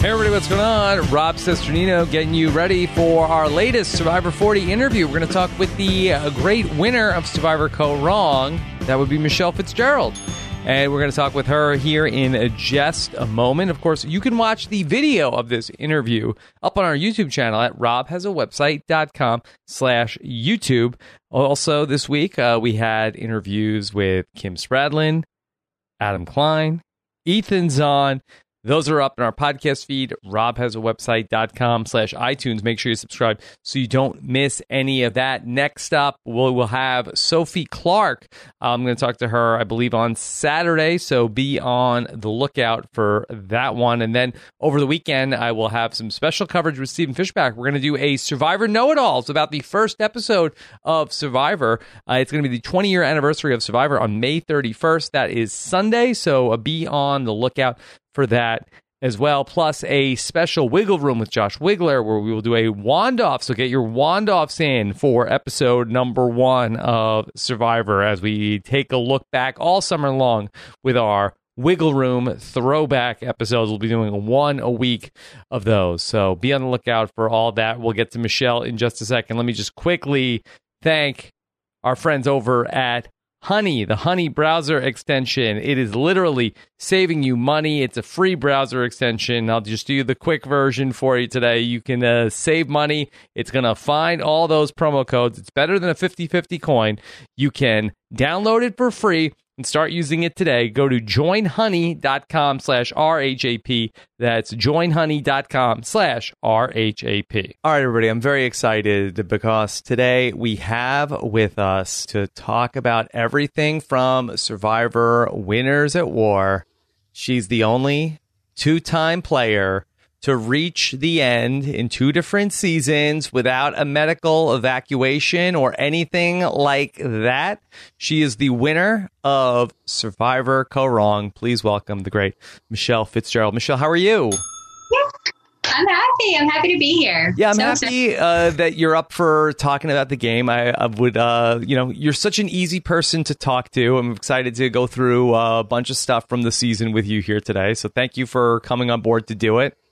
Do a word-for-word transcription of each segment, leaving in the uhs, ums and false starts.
everybody, what's going on? Rob Cesternino getting you ready for our latest Survivor forty interview. We're going to talk with the uh, great winner of Survivor Kaôh Rōng. That would be Michelle Fitzgerald. And we're going to talk with her here in just a moment. Of course, you can watch the video of this interview up on our YouTube channel at robhasawebsite.com slash YouTube. Also, this week, uh, we had interviews with Kim Spradlin, Adam Klein, Ethan Zohn. Those are up in our podcast feed, robhasawebsite.com slash iTunes. Make sure you subscribe so you don't miss any of that. Next up, we'll, we'll have Sophie Clark. I'm going to talk to her, I believe, on Saturday, so be on the lookout for that one. And then over the weekend, I will have some special coverage with Stephen Fishbach. We're going to do a Survivor Know-It-Alls about the first episode of Survivor. Uh, it's going to be the twenty-year anniversary of Survivor on May thirty-first. That is Sunday, so uh, be on the lookout for that as well, plus a special Wiggle Room with Josh Wigler where we will do a wand-off, so get your wand-offs in for episode number one of Survivor as we take a look back all summer long with our Wiggle Room throwback episodes. We'll be doing one a week of those, so be on the lookout for all that. We'll get to Michelle in just a second. Let me just quickly thank our friends over at Honey, the Honey browser extension. It is literally saving you money. It's a free browser extension. I'll just do the quick version for you today. You can uh, save money. It's going to find all those promo codes. It's better than a fifty-fifty coin. You can download it for free and start using it today. Go to joinhoney.com slash RHAP. That's joinhoney.com slash RHAP. All right, everybody, I'm very excited because today we have with us to talk about everything from Survivor Winners at War. She's the only two-time player to reach the end in two different seasons without a medical evacuation or anything like that. She is the winner of Survivor Kaôh Rōng. Please welcome the great Michelle Fitzgerald. Michelle, how are you? Yeah, I'm happy. I'm happy to be here. Yeah, I'm so happy uh, that you're up for talking about the game. I, I would, uh, you know, you're such an easy person to talk to. I'm excited to go through a bunch of stuff from the season with you here today. So thank you for coming on board to do it.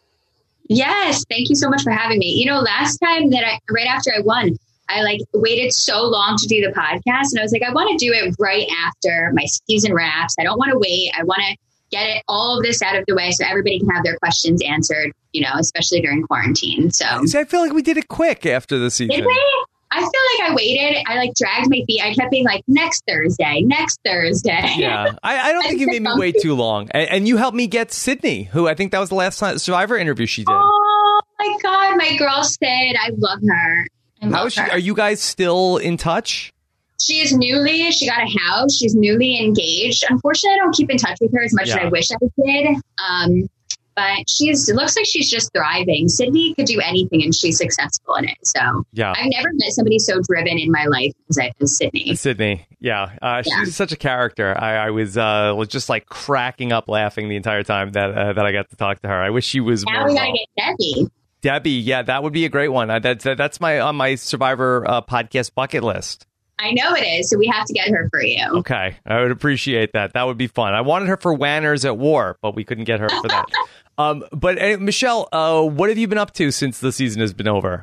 Yes, thank you so much for having me. You know, last time that I, right after I won, I like waited so long to do the podcast, and I was like, I want to do it right after my season wraps. I don't want to wait. I want to get it all of this out of the way so everybody can have their questions answered, you know, especially during quarantine. So See, I feel like we did it quick after the season. Did we? I feel like I waited. I like dragged my feet. I kept being like, next Thursday, next Thursday. Yeah, I, I don't think you made me wait too long. And, and you helped me get Sydney, who I think that was the last time Survivor interview she did. Oh my God, my girl Sid. I love her. I love How is she? her. Are you guys still in touch? She is newly, she got a house. She's newly engaged. Unfortunately, I don't keep in touch with her as much Yeah. as I wish I did. Um, but she's, it looks like she's just thriving. Sydney could do anything and she's successful in it. So Yeah. I've never met somebody so driven in my life as, I, as Sydney. Sydney, yeah, uh, Yeah. she's such a character. I, I was uh, was just like cracking up laughing the entire time that uh, that I got to talk to her. I wish she was Now more we gotta involved. get Debbie. Debbie, yeah, that would be a great one. Uh, that's uh, that's my on my Survivor uh, podcast bucket list. I know it is. So we have to get her for you. Okay, I would appreciate that. That would be fun. I wanted her for Wanners at War, but we couldn't get her for that. um, but uh, Michelle, uh, what have you been up to since the season has been over?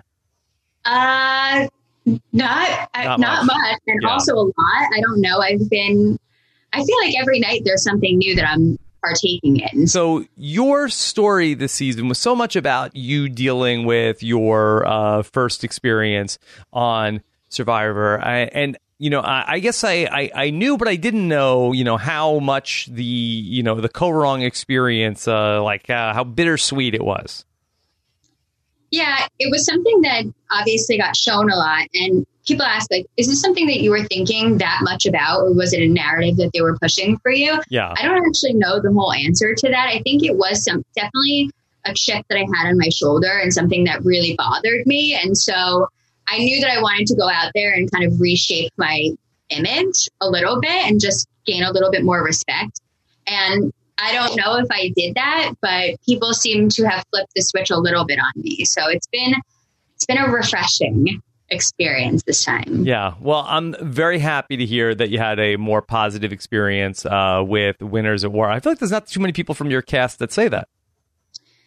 Uh, not, uh, Not not, much. much. And Yeah. also a lot. I don't know. I've been, I feel like every night there's something new that I'm partaking in. So your story this season was so much about you dealing with your uh, first experience on Survivor, I, and you know, I, I guess I, I I knew, but I didn't know, you know, how much the you know the Kaôh Rōng experience, uh, like uh, how bittersweet it was. Yeah, it was something that obviously got shown a lot. And people ask, like, is this something that you were thinking that much about, or was it a narrative that they were pushing for you? Yeah, I don't actually know the whole answer to that. I think it was some definitely a chip that I had on my shoulder and something that really bothered me. And so I knew that I wanted to go out there and kind of reshape my image a little bit and just gain a little bit more respect. And I don't know if I did that, but people seem to have flipped the switch a little bit on me. So it's been it's been a refreshing experience this time. Yeah. Well, I'm very happy to hear that you had a more positive experience uh, with Winners at War. I feel like there's not too many people from your cast that say that.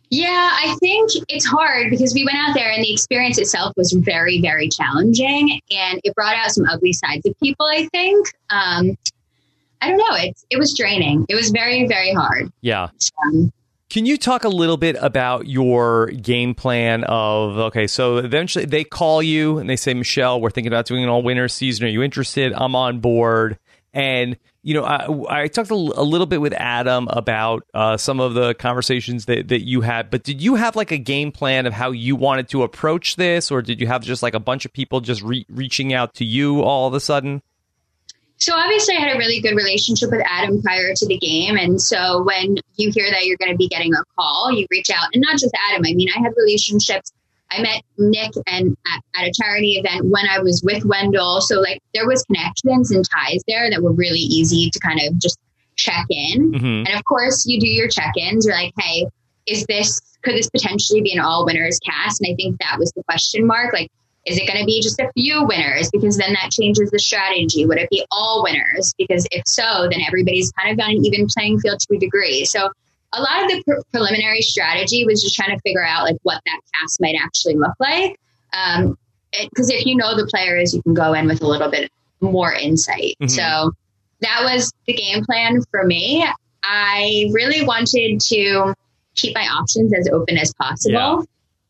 Yeah, I think it's hard because we went out there and the experience itself was very, very challenging, and it brought out some ugly sides of people, I think. Um, I don't know. It, it was draining. It was very, very hard. Yeah. Um, Can you talk a little bit about your game plan of, okay, so eventually they call you and they say, Michelle, we're thinking about doing an all-winter season. Are you interested? I'm on board. And, you know, I, I talked a, a little bit with Adam about uh, some of the conversations that, that you had, but did you have like a game plan of how you wanted to approach this? Or did you have just like a bunch of people just re- reaching out to you all of a sudden? So obviously I had a really good relationship with Adam prior to the game. And so when you hear that you're going to be getting a call, you reach out. And not just Adam. I mean, I had relationships. I met Nick and at, at a charity event when I was with Wendell. So like there was connections and ties there that were really easy to kind of just check in. Mm-hmm. And of course you do your check-ins. You're like, hey, is this, could this potentially be an all winners cast? And I think that was the question mark. Like, is it going to be just a few winners? Because then that changes the strategy. Would it be all winners? Because if so, then everybody's kind of on an even playing field to a degree. So a lot of the pre- preliminary strategy was just trying to figure out like what that cast might actually look like. Um, because if you know the players, you can go in with a little bit more insight. Mm-hmm. So that was the game plan for me. I really wanted to keep my options as open as possible. Yeah.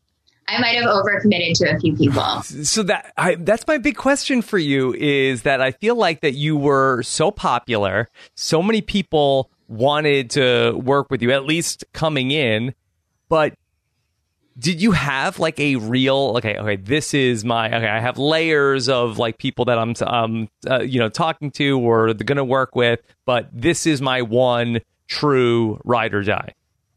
I might have overcommitted to a few people. So that I, that's my big question for you is that I feel like that you were so popular, so many people wanted to work with you, at least coming in, but did you have like a real, okay, okay, this is my, okay, I have layers of like people that I'm, um, uh, you know, talking to or going to work with, but this is my one true ride or die?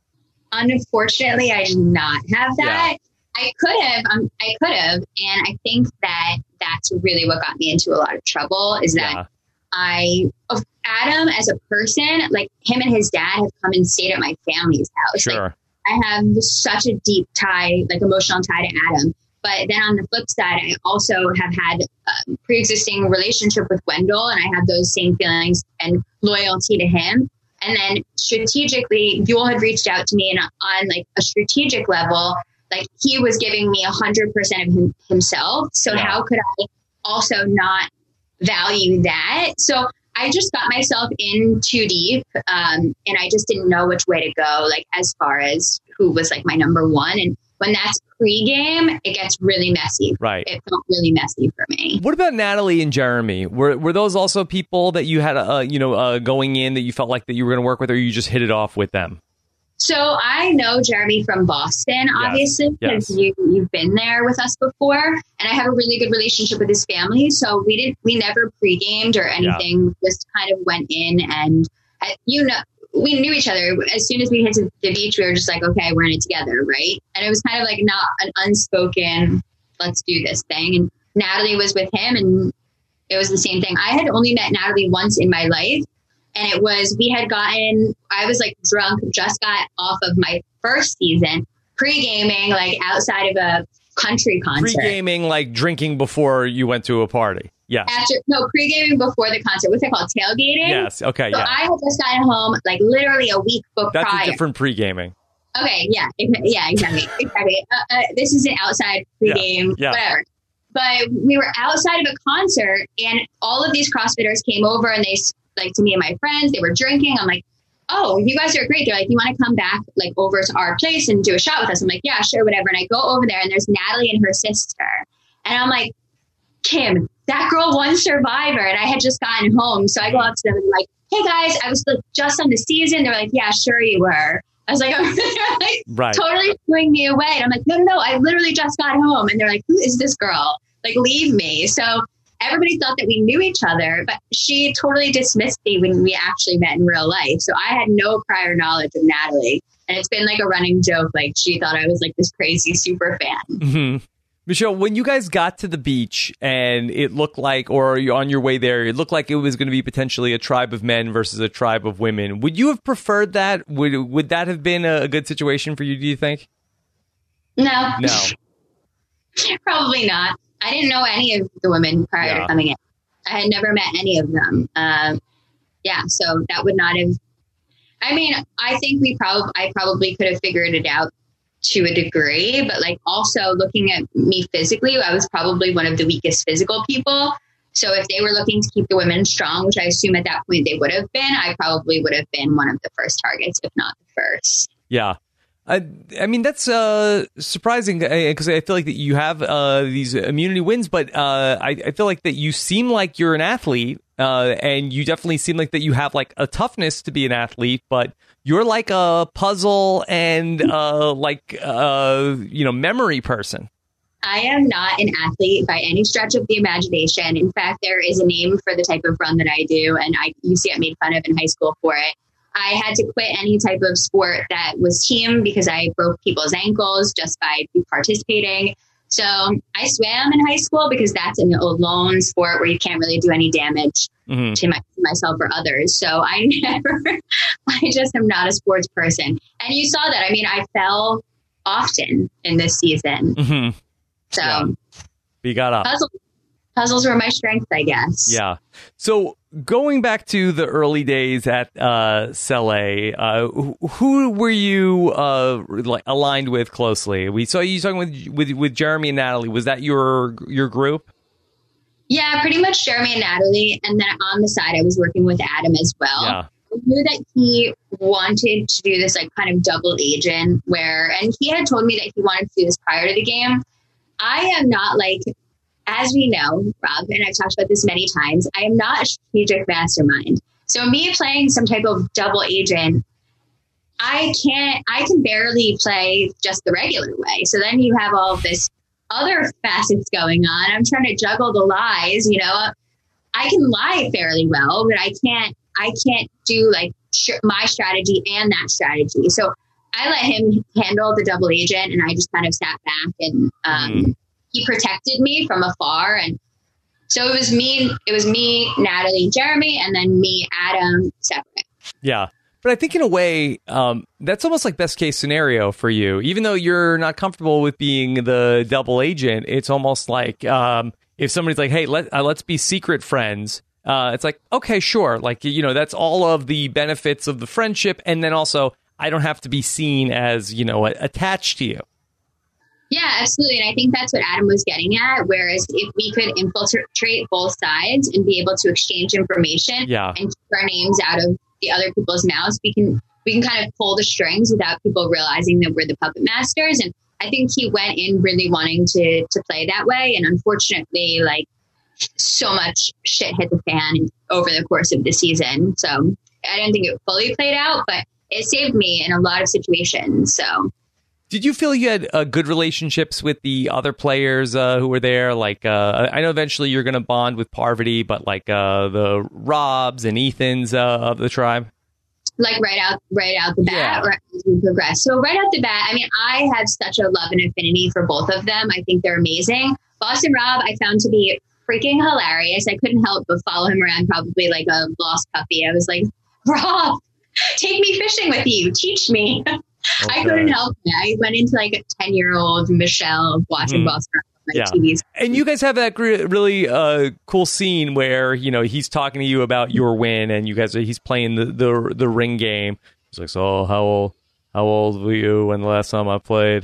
Unfortunately, I did not have that. Yeah. I could have, um, I could have. And I think that that's really what got me into a lot of trouble is that yeah. I, of Adam as a person, like him and his dad have come and stayed at my family's house. Sure. Like, I have such a deep tie, like emotional tie to Adam. But then on the flip side, I also have had a pre-existing relationship with Wendell, and I have those same feelings and loyalty to him. And then strategically, Buell had reached out to me, and on like a strategic level, like he was giving me a hundred percent of him, himself. So yeah. how could I also not value that? So I just got myself in too deep, um, and I just didn't know which way to go, like as far as who was like my number one. And when that's pregame, it gets really messy. Right. It felt really messy for me. What about Natalie and Jeremy? Were were those also people that you had, uh, you know, uh, going in that you felt like that you were going to work with, or you just hit it off with them? So I know Jeremy from Boston, obviously, yes. because yes. you, you've been there with us before, and I have a really good relationship with his family. So we didn't, we never pre-gamed or anything. Yeah. Just kind of went in, and uh, you know, we knew each other. As soon as we hit the beach, we were just like, okay, we're in it together, right? And it was kind of like not an unspoken, let's do this thing. And Natalie was with him, and it was the same thing. I had only met Natalie once in my life. And it was, we had gotten, I was like drunk, just got off of my first season, pre-gaming, like outside of a country concert. Pre-gaming, like drinking before you went to a party. Yeah. After, no, pre-gaming before the concert. What's it called? Tailgating? Yes. Okay. So yeah. I had just gotten home, like literally a week before. That's prior. a different pre-gaming. Okay. Yeah. Yeah, exactly. exactly. Uh, uh, this is an outside pre-game, yeah. Yeah. whatever. But we were outside of a concert, and all of these CrossFitters came over, and they, like, to me and my friends, they were drinking. I'm like, oh, you guys are great. They're like, you want to come back, like, over to our place and do a shot with us? I'm like, yeah, sure, whatever. And I go over there, and there's Natalie and her sister. And I'm like, Kim, that girl won Survivor. And I had just gotten home. So I go up to them and I'm like, hey, guys, I was like, just on the season. They're like, yeah, sure you were. I was like, oh, they're like right. totally throwing me away. And I'm like, no, no, no, I literally just got home. And they're like, who is this girl? Like, leave me. So everybody thought that we knew each other, but she totally dismissed me when we actually met in real life. So I had no prior knowledge of Natalie. And it's been like a running joke. Like, she thought I was like this crazy super fan. Mm-hmm. Michelle, when you guys got to the beach and it looked like, or you're on your way there, it looked like it was going to be potentially a tribe of men versus a tribe of women. Would you have preferred that? Would would that have been a good situation for you, do you think? No. No. Probably not. I didn't know any of the women prior yeah. to coming in. I had never met any of them. Um, yeah, so that would not have... I mean, I think we probably, I probably could have figured it out to a degree, but like also looking at me physically, I was probably one of the weakest physical people. So if they were looking to keep the women strong, which I assume at that point they would have been, I probably would have been one of the first targets, if not the first. Yeah. I, I mean, that's uh, surprising because I feel like that you have uh, these immunity wins, but uh, I, I feel like that you seem like you're an athlete uh, and you definitely seem like that you have like a toughness to be an athlete, but you're like a puzzle and uh, like, uh, you know, memory person. I am not an athlete by any stretch of the imagination. In fact, there is a name for the type of run that I do, and I used to get made fun of in high school for it. I had to quit any type of sport that was team because I broke people's ankles just by participating. So I swam in high school because that's an alone sport where you can't really do any damage mm-hmm. to, my, to myself or others. So I never, I just am not a sports person. And you saw that. I mean, I fell often in this season. Mm-hmm. So yeah. You got up. Puzzles, puzzles were my strength, I guess. Yeah. So going back to the early days at uh, Salé, uh, who, who were you uh, like aligned with closely? We saw you talking with, with with Jeremy and Natalie. Was that your your group? Yeah, pretty much Jeremy and Natalie. And then on the side, I was working with Adam as well. Yeah. I knew that he wanted to do this like kind of double agent where, and he had told me that he wanted to do this prior to the game. I am not like, as we know, Rob, and I've talked about this many times, I am not a strategic mastermind. So me playing some type of double agent, I can't, I can barely play just the regular way. So then you have all this other facets going on. I'm trying to juggle the lies, you know, I can lie fairly well, but I can't, I can't do like sh- my strategy and that strategy. So I let him handle the double agent and I just kind of sat back and um, mm. he protected me from afar. And so it was me, it was me, Natalie, Jeremy, and then me, Adam, separate. Yeah. But I think in a way, um, that's almost like best case scenario for you. Even though you're not comfortable with being the double agent, it's almost like um, if somebody's like, hey, let, uh, let's be secret friends. Uh, it's like, okay, sure. Like, you know, that's all of the benefits of the friendship. And then also, I don't have to be seen as, you know, attached to you. Yeah, absolutely. And I think that's what Adam was getting at. Whereas if we could infiltrate both sides and be able to exchange information yeah. and keep our names out of the other people's mouths, we can we can kind of pull the strings without people realizing that we're the puppet masters. And I think he went in really wanting to to play that way. And unfortunately, like so much shit hit the fan over the course of the season. So I don't think it fully played out, but it saved me in a lot of situations. So, did you feel you had uh, good relationships with the other players uh, who were there? Like, uh, I know eventually you're going to bond with Parvati, but like uh, the Robs and Ethans uh, of the tribe. Like right out, right out the bat, yeah. or as we progress. So right out the bat, I mean, I have such a love and affinity for both of them. I think they're amazing. Boston Rob, I found to be freaking hilarious. I couldn't help but follow him around, probably like a lost puppy. I was like, Rob, take me fishing with you. Teach me. Okay. I couldn't help it. I went into like a ten-year-old Michelle watching mm-hmm. Boston on my yeah. T V. And you guys have that really uh, cool scene where, you know, he's talking to you about your win and you guys are, he's playing the, the the ring game. He's like, so how old how old were you when the last time I played?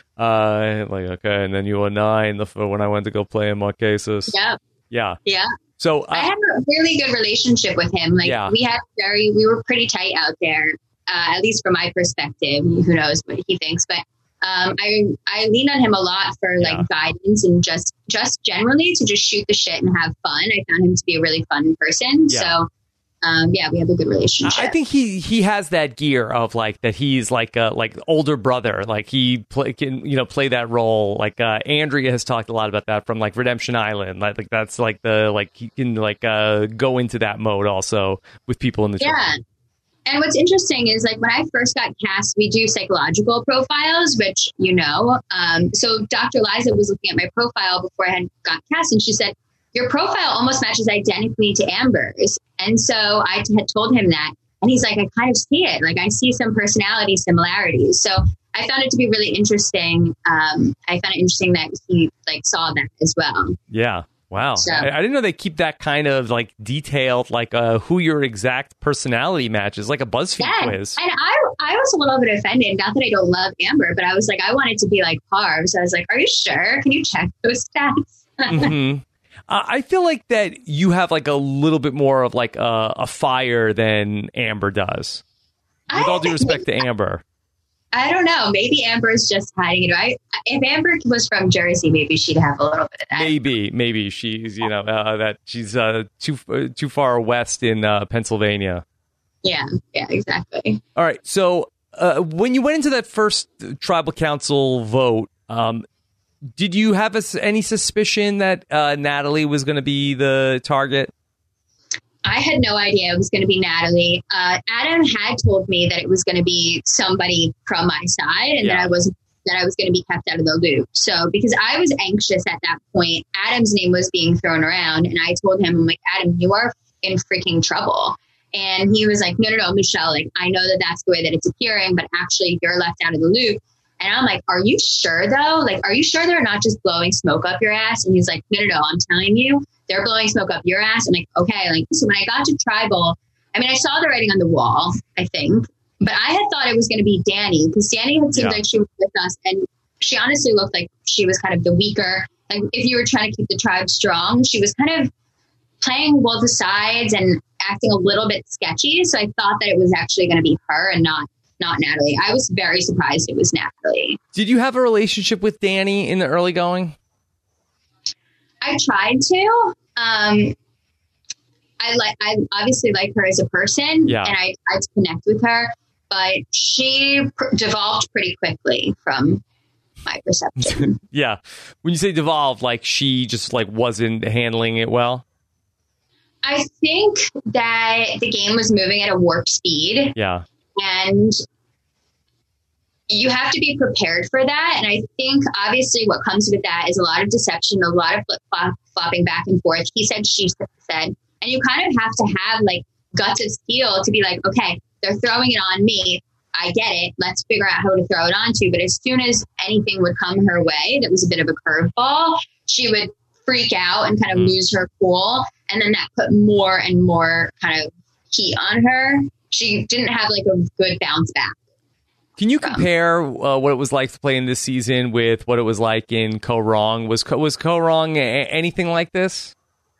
Uh, like, okay, and then you were nine the, when I went to go play in Marquesas. Yeah. Yeah. Yeah. So uh, I had a really good relationship with him. Like yeah. we had very, we were pretty tight out there, uh, at least from my perspective. Who knows what he thinks, but um, I I lean on him a lot for like yeah. guidance and just just generally to just shoot the shit and have fun. I found him to be a really fun person. Yeah. So um, yeah, we have a good relationship. I think he he has that gear of like that he's like a like older brother, like he play, can you know play that role. Like uh, Andrea has talked a lot about that from like Redemption Island. Like, like that's like the like he can like uh, go into that mode also with people in the yeah. tribe. And what's interesting is like when I first got cast, we do psychological profiles, which you know. Um, so Doctor Liza was looking at my profile before I had got cast, and she said, your profile almost matches identically to Amber's. And so I t- had told him that. And he's like, I kind of see it. Like, I see some personality similarities. So I found it to be really interesting. Um, I found it interesting that he, like, saw that as well. Yeah. Wow. So, I, I didn't know they keep that kind of like detailed, like uh, who your exact personality match is, like a BuzzFeed yeah. quiz. And I, I was a little bit offended. Not that I don't love Amber, but I was like, I wanted to be like Parv. So I was like, are you sure? Can you check those stats? mm-hmm. uh, I feel like that you have like a little bit more of like a, a fire than Amber does. With I, all due respect to Amber. I don't know. Maybe Amber's just hiding it. I, if Amber was from Jersey, maybe she'd have a little bit of that. Maybe, maybe she's, you know, uh, that she's uh, too uh, too far west in uh, Pennsylvania. Yeah, yeah, exactly. All right. So uh, when you went into that first tribal council vote, um, did you have a, any suspicion that uh, Natalie was going to be the target? I had no idea it was going to be Natalie. Uh, Adam had told me that it was going to be somebody from my side, and yeah. that I was that I was going to be kept out of the loop. So because I was anxious at that point, Adam's name was being thrown around, and I told him, I'm like, Adam, you are in freaking trouble. And he was like, no, no, no, Michelle, like, I know that that's the way that it's appearing, but actually you're left out of the loop. And I'm like, are you sure though? Like, are you sure they're not just blowing smoke up your ass? And he's like, no, no, no, I'm telling you, they're blowing smoke up your ass. I'm like, okay. Like, so when I got to tribal, I mean, I saw the writing on the wall, I think, but I had thought it was going to be Danny, because Danny had seemed yeah. like she was with us, and she honestly looked like she was kind of the weaker. Like, if you were trying to keep the tribe strong, she was kind of playing both the sides and acting a little bit sketchy. So I thought that it was actually going to be her and not not Natalie. I was very surprised it was Natalie. Did you have a relationship with Danny in the early going? I tried to. Um, I like. I obviously like her as a person, yeah. and I tried to connect with her, but she pr- devolved pretty quickly from my perception. Yeah, when you say devolved, like she just like wasn't handling it well. I think that the game was moving at a warp speed. Yeah, and you have to be prepared for that. And I think obviously what comes with that is a lot of deception, a lot of flip flop, flopping back and forth. He said, she said, and you kind of have to have like guts of steel to be like, okay, they're throwing it on me. I get it. Let's figure out how to throw it onto. But as soon as anything would come her way that was a bit of a curveball, she would freak out and kind of mm. lose her cool. And then that put more and more kind of heat on her. She didn't have like a good bounce back. Can you compare uh, what it was like to play in this season with what it was like in Kaoh Rong? Was was Kaoh Rong a- anything like this?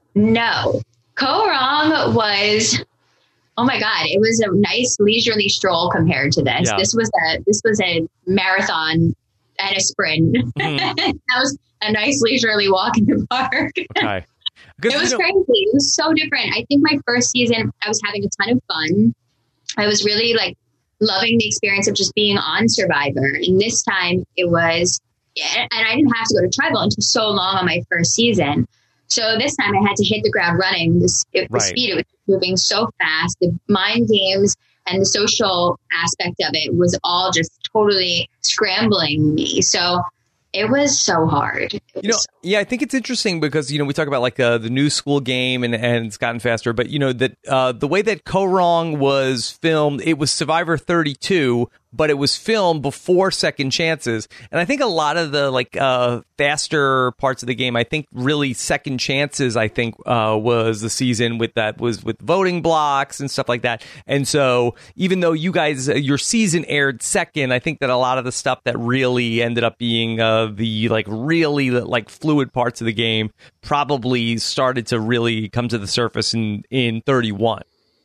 No. Kaoh Rong was, oh my God, it was a nice leisurely stroll compared to this. Yeah. This was a this was a marathon and a sprint. Mm-hmm. That was a nice leisurely walk in the park. Okay. It was crazy. It was so different. I think my first season, I was having a ton of fun. I was really like loving the experience of just being on Survivor. And this time it was, and I didn't have to go to tribal until so long on my first season. So this time I had to hit the ground running. The, it, right. the speed, it was moving so fast. The mind games and the social aspect of it was all just totally scrambling me. So it was so hard. It you know, so- yeah, I think it's interesting because, you know, we talk about like uh, the new school game and, and it's gotten faster. But, you know, that uh, the way that Kaoh Rong was filmed, it was Survivor thirty-two, but it was filmed before Second Chances. And I think a lot of the like uh, faster parts of the game, I think really Second Chances, I think uh, was the season with that was with voting blocks and stuff like that. And so even though you guys, uh, your season aired second, I think that a lot of the stuff that really ended up being uh, the like really like fluid parts of the game probably started to really come to the surface in, in thirty-one.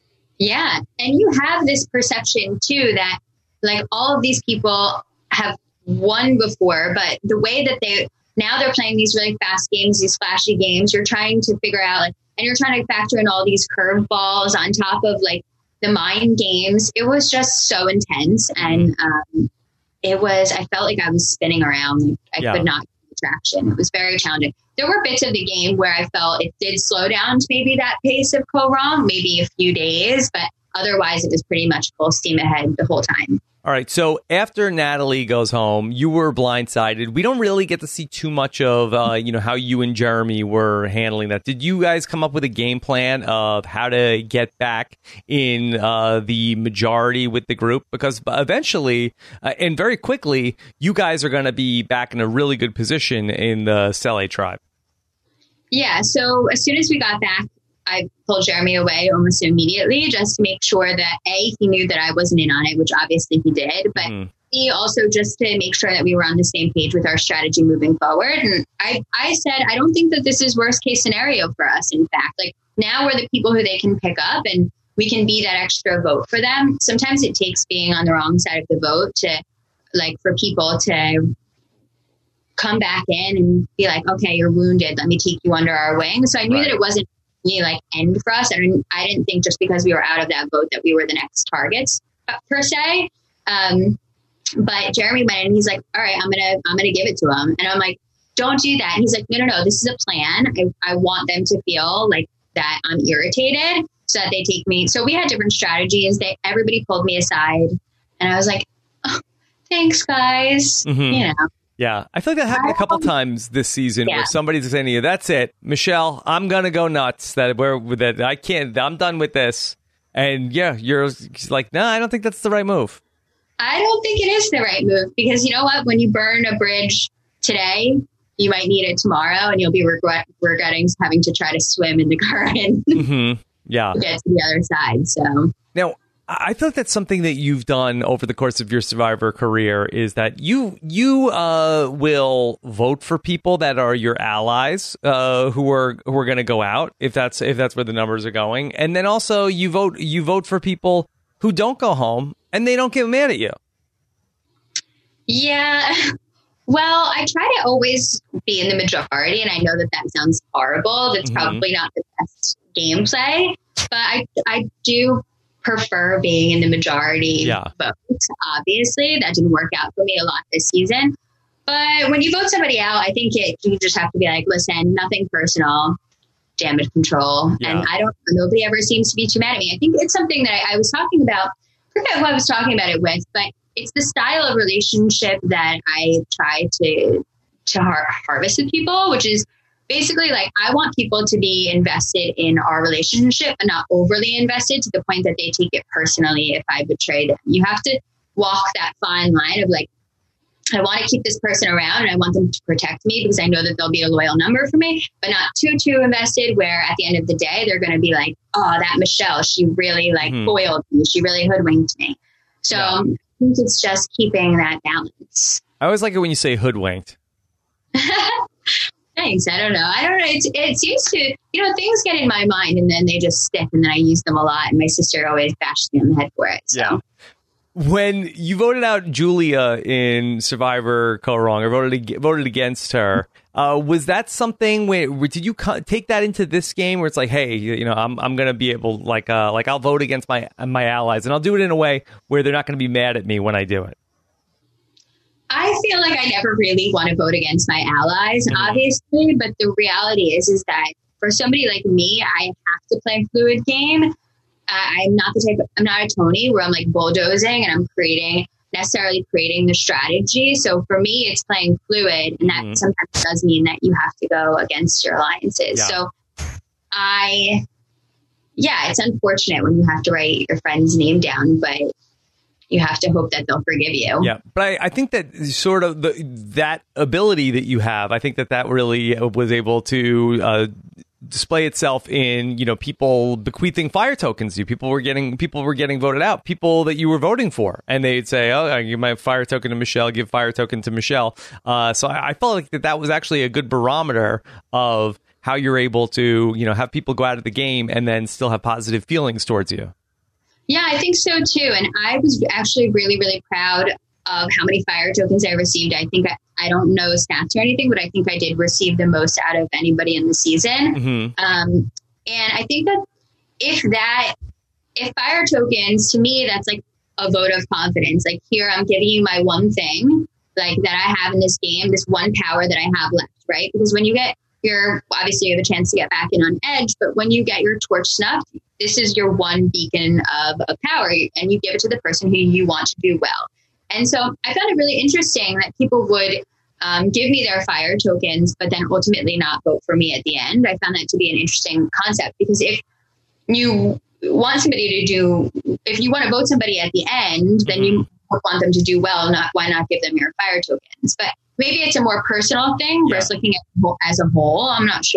Yeah. And you have this perception too that like all of these people have won before, but the way that they now they're playing these really fast games, these flashy games, you're trying to figure out like, and you're trying to factor in all these curveballs on top of like the mind games. It was just so intense. And um, it was, I felt like I was spinning around. Like I yeah. could not get traction. It was very challenging. There were bits of the game where I felt it did slow down to maybe that pace of Kaoh Rong, maybe a few days, but otherwise it was pretty much full steam ahead the whole time. All right. So after Natalie goes home, you were blindsided. We don't really get to see too much of, uh, you know, how you and Jeremy were handling that. Did you guys come up with a game plan of how to get back in uh, the majority with the group? Because eventually uh, and very quickly, you guys are going to be back in a really good position in the Sele tribe. Yeah. So as soon as we got back, I pulled Jeremy away almost immediately just to make sure that A, he knew that I wasn't in on it, which obviously he did, but mm. B, also just to make sure that we were on the same page with our strategy moving forward. And I, I said, I don't think that this is worst case scenario for us. In fact, like now we're the people who they can pick up and we can be that extra vote for them. Sometimes it takes being on the wrong side of the vote to like for people to come back in and be like, okay, you're wounded. Let me take you under our wing. So I knew right. that it wasn't any like end for us. I didn't, I didn't think just because we were out of that vote that we were the next targets per se. Um, but Jeremy went in and he's like, all right, I'm going to, I'm going to give it to him. And I'm like, don't do that. And he's like, no, no, no, this is a plan. I, I want them to feel like that I'm irritated so that they take me. So we had different strategies. They, everybody pulled me aside and I was like, oh, thanks guys. Mm-hmm. You know? Yeah, I feel like that happened a couple times this season yeah. where somebody's saying to you, that's it, Michelle, I'm going to go nuts. That we're that I can't, I'm done with this. And yeah, you're like, no, nah, I don't think that's the right move. I don't think it is the right move because you know what? When you burn a bridge today, you might need it tomorrow and you'll be regret, regretting having to try to swim in the current mm-hmm. yeah. to get to the other side. So now, I thought that's something that you've done over the course of your Survivor career is that you you uh, will vote for people that are your allies uh, who are who are going to go out if that's if that's where the numbers are going, and then also you vote you vote for people who don't go home and they don't get mad at you. Yeah, well, I try to always be in the majority, and I know that that sounds horrible. That's mm-hmm. probably not the best gameplay, but I I do. prefer being in the majority yeah. vote. Obviously, that didn't work out for me a lot this season. But when you vote somebody out, I think it you just have to be like, listen, nothing personal, damage control. Yeah. And I don't, nobody ever seems to be too mad at me. I think it's something that I, I was talking about, I forget who I was talking about it with, but it's the style of relationship that I try to, to har- harvest with people, which is basically, like, I want people to be invested in our relationship and not overly invested to the point that they take it personally if I betray them. You have to walk that fine line of, like, I want to keep this person around and I want them to protect me because I know that they'll be a loyal number for me, but not too, too invested where at the end of the day, they're going to be like, oh, that Michelle, she really, like, mm-hmm. foiled me. She really hoodwinked me. So yeah. I think it's just keeping that balance. I always like it when you say hoodwinked. Thanks. I don't know. I don't know. It, it seems to, you know, things get in my mind and then they just stick and then I use them a lot. And my sister always bashes me on the head for it. So. Yeah. When you voted out Julia in Survivor Kaoh Rong or voted voted against her, uh, was that something where, where did you co- take that into this game where it's like, hey, you know, I'm I'm gonna be able like uh, like I'll vote against my my allies and I'll do it in a way where they're not going to be mad at me when I do it. I feel like I never really want to vote against my allies, mm-hmm. obviously, but the reality is, is that for somebody like me, I have to play a fluid game. Uh, I'm not the type of, I'm not a Tony where I'm like bulldozing and I'm creating, necessarily creating the strategy. So for me, it's playing fluid and that mm-hmm. sometimes does mean that you have to go against your alliances. Yeah. So I, yeah, it's unfortunate when you have to write your friend's name down, but you have to hope that they'll forgive you. Yeah, but I, I think that sort of the, that ability that you have, I think that that really was able to uh, display itself in, you know, people bequeathing fire tokens to you. People were getting people were getting voted out, people that you were voting for, and they'd say, "Oh, I give my fire token to Michelle, give fire token to Michelle." Uh, so I, I felt like that that was actually a good barometer of how you're able to, you know, have people go out of the game and then still have positive feelings towards you. Yeah, I think so too. And I was actually really, really proud of how many fire tokens I received. I think I, I don't know stats or anything, but I think I did receive the most out of anybody in the season. Mm-hmm. Um, and I think that if that, if fire tokens, to me, that's like a vote of confidence. Like, here, I'm giving you my one thing, like, that I have in this game, this one power that I have left, right? Because when you get your, obviously you have a chance to get back in on edge, but when you get your torch snuffed, this is your one beacon of, of power, and you give it to the person who you want to do well. And so I found it really interesting that people would um, give me their fire tokens, but then ultimately not vote for me at the end. I found that to be an interesting concept, because if you want somebody to do, if you want to vote somebody at the end, then you want them to do well, not why not give them your fire tokens? But maybe it's a more personal thing versus yeah. looking at it as a whole. I'm not sure.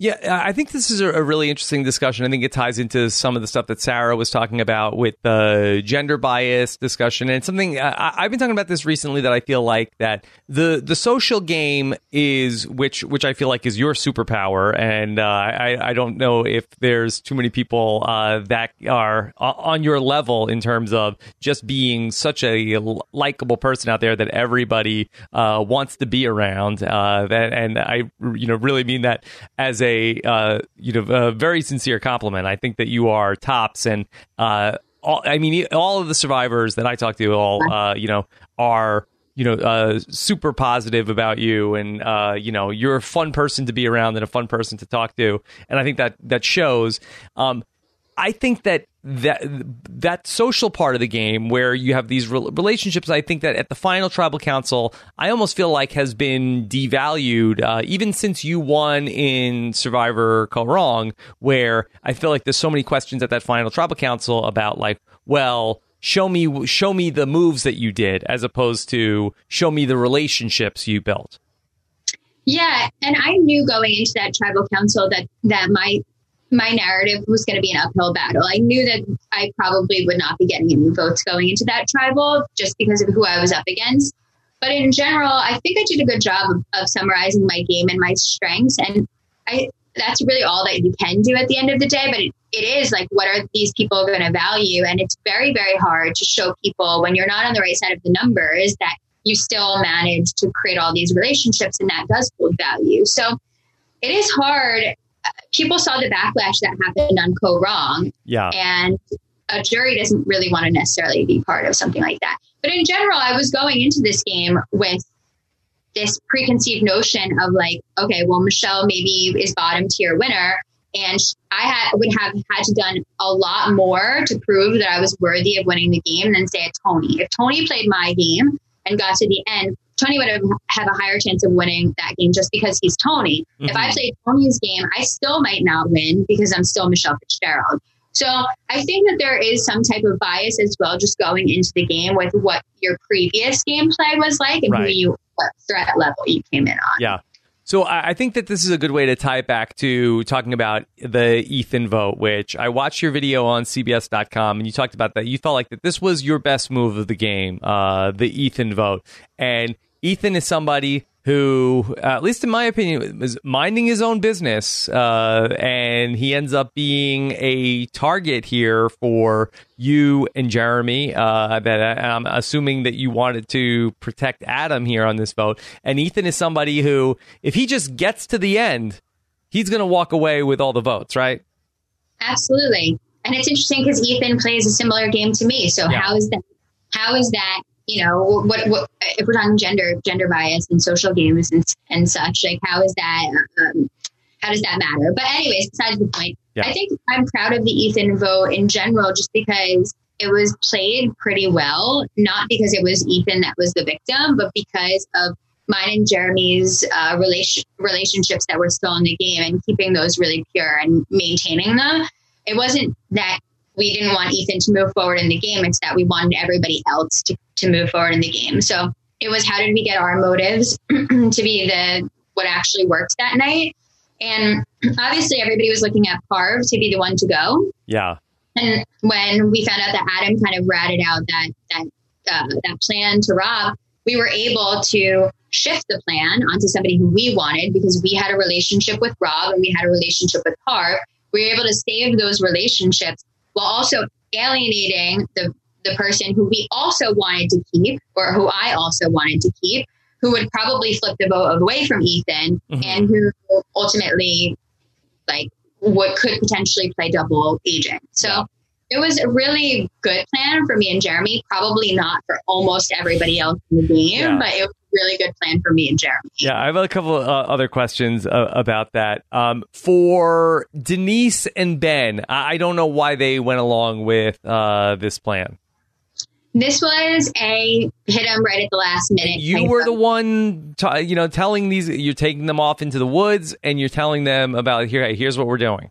Yeah, I think this is a really interesting discussion. I think it ties into some of the stuff that Sarah was talking about with the gender bias discussion. And something I, I've been talking about this recently that I feel like that the the social game is, which which I feel like is your superpower. And uh, I, I don't know if there's too many people uh, that are on your level in terms of just being such a likable person out there that everybody uh, wants to be around. Uh, that, and I, you know, really mean that as a A uh, you know a very sincere compliment. I think that you are tops, and uh, all, I mean all of the survivors that I talk to, all uh, you know are you know uh, super positive about you, and uh, you know you're a fun person to be around and a fun person to talk to, and I think that that shows. Um, I think that that that social part of the game where you have these re- relationships, I think that at the final tribal council, I almost feel like has been devalued, uh, even since you won in Survivor Kaôh Rōng, where I feel like there's so many questions at that final tribal council about like, well, show me show me the moves that you did, as opposed to show me the relationships you built. Yeah, and I knew going into that tribal council that that my my narrative was going to be an uphill battle. I knew that I probably would not be getting any votes going into that tribal just because of who I was up against. But in general, I think I did a good job of, of summarizing my game and my strengths. And I that's really all that you can do at the end of the day. But it, it is like, what are these people going to value? And it's very, very hard to show people when you're not on the right side of the numbers that you still manage to create all these relationships, and that does hold value. So it is hard. People saw the backlash that happened on Kaôh Rōng, yeah, and a jury doesn't really want to necessarily be part of something like that. But in general, I was going into this game with this preconceived notion of like, okay, well, Michelle maybe is bottom tier winner, and I had, would have had to done a lot more to prove that I was worthy of winning the game than say a Tony. If Tony played my game and got to the end, Tony would have, have a higher chance of winning that game just because he's Tony. Mm-hmm. If I played Tony's game, I still might not win because I'm still Michelle Fitzgerald. So I think that there is some type of bias as well, just going into the game with what your previous gameplay was like and right. who you, what threat level you came in on. Yeah. So I think that this is a good way to tie it back to talking about the Ethan vote, which I watched your video on C B S dot com, and you talked about that. You felt like that this was your best move of the game, uh, the Ethan vote. And Ethan is somebody who, uh, at least in my opinion, is minding his own business, uh, and he ends up being a target here for you and Jeremy, uh, that I'm assuming that you wanted to protect Adam here on this vote. And Ethan is somebody who, if he just gets to the end, he's going to walk away with all the votes, right? Absolutely. And it's interesting because Ethan plays a similar game to me. So yeah. how is that? How is that? You know, what, what, if we're talking gender, gender bias in social games and, and such, like, how is that, um, how does that matter? But anyways, besides the point, yeah. I think I'm proud of the Ethan vote in general, just because it was played pretty well, not because it was Ethan that was the victim, but because of mine and Jeremy's uh, relation, relationships that were still in the game and keeping those really pure and maintaining them. It wasn't that we didn't want Ethan to move forward in the game. It's that we wanted everybody else to, to move forward in the game. So it was, how did we get our motives to be the what actually worked that night? And obviously everybody was looking at Parv to be the one to go. Yeah. And when we found out that Adam kind of ratted out that that uh, that plan to Rob, we were able to shift the plan onto somebody who we wanted, because we had a relationship with Rob and we had a relationship with Parv. We were able to save those relationships while also alienating the, the person who we also wanted to keep, or who I also wanted to keep, who would probably flip the vote away from Ethan, mm-hmm. and who ultimately like what could potentially play double agent. So it was a really good plan for me and Jeremy, probably not for almost everybody else in the game, yeah. but it was a really good plan for me and Jeremy. Yeah, I have a couple of uh, other questions uh, about that. Um, for Denise and Ben, I don't know why they went along with uh, this plan. This was a hit them right at the last minute. You were the one, t- you know, telling these, you're taking them off into the woods and you're telling them about, here, hey, here's what we're doing.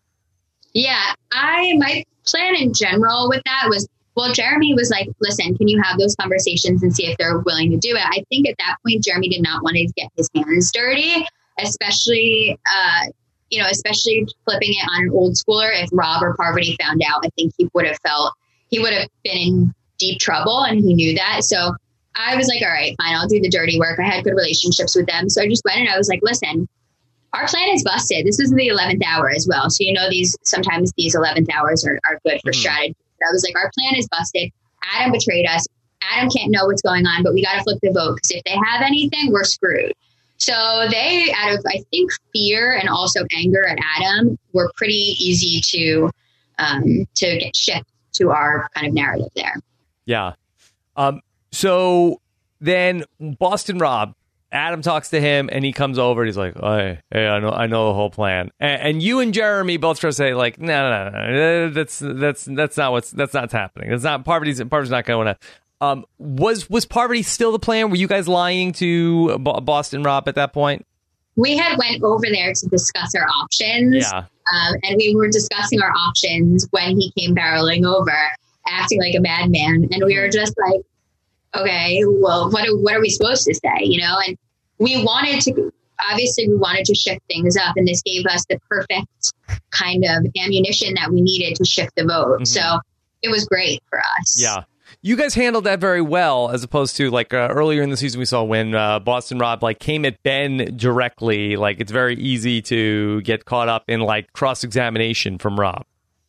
Yeah, I, my plan in general with that was, well, Jeremy was like, listen, can you have those conversations and see if they're willing to do it? I think at that point, Jeremy did not want to get his hands dirty, especially, uh, you know, especially flipping it on an old schooler, if Rob or Parvati found out, I think he would have felt, he would have been in deep trouble, and he knew that. So I was like, all right, fine, I'll do the dirty work. I had good relationships with them. So I just went and I was like, listen, our plan is busted. This is the eleventh hour as well. So, you know, these, sometimes these eleventh hours are, are good for mm-hmm. strategy. I was like, our plan is busted. Adam betrayed us. Adam can't know what's going on, but we got to flip the vote, because if they have anything, we're screwed. So they, out of, I think, fear and also anger at Adam, were pretty easy to, um, to get shift to our kind of narrative there. Yeah. Um, so then Boston Rob, Adam talks to him, and he comes over and he's like, hey, hey, I know I know the whole plan. And, and you and Jeremy both try to say, like, no, no, no, no, that's that's that's not what's that's not happening. That's not Parvati's Parvati's not going to. Um, was was Parvati still the plan? Were you guys lying to B- Boston Rob at that point? We had went over there to discuss our options. Yeah. Um, and we were discussing our options when he came barreling over, acting like a madman. And we were just like, okay, well, what are, what are we supposed to say? You know, and we wanted to, obviously we wanted to shift things up, and this gave us the perfect kind of ammunition that we needed to shift the vote. Mm-hmm. So it was great for us. Yeah. You guys handled that very well, as opposed to like uh, earlier in the season we saw when uh, Boston Rob like came at Ben directly. Like, it's very easy to get caught up in like cross-examination from Rob.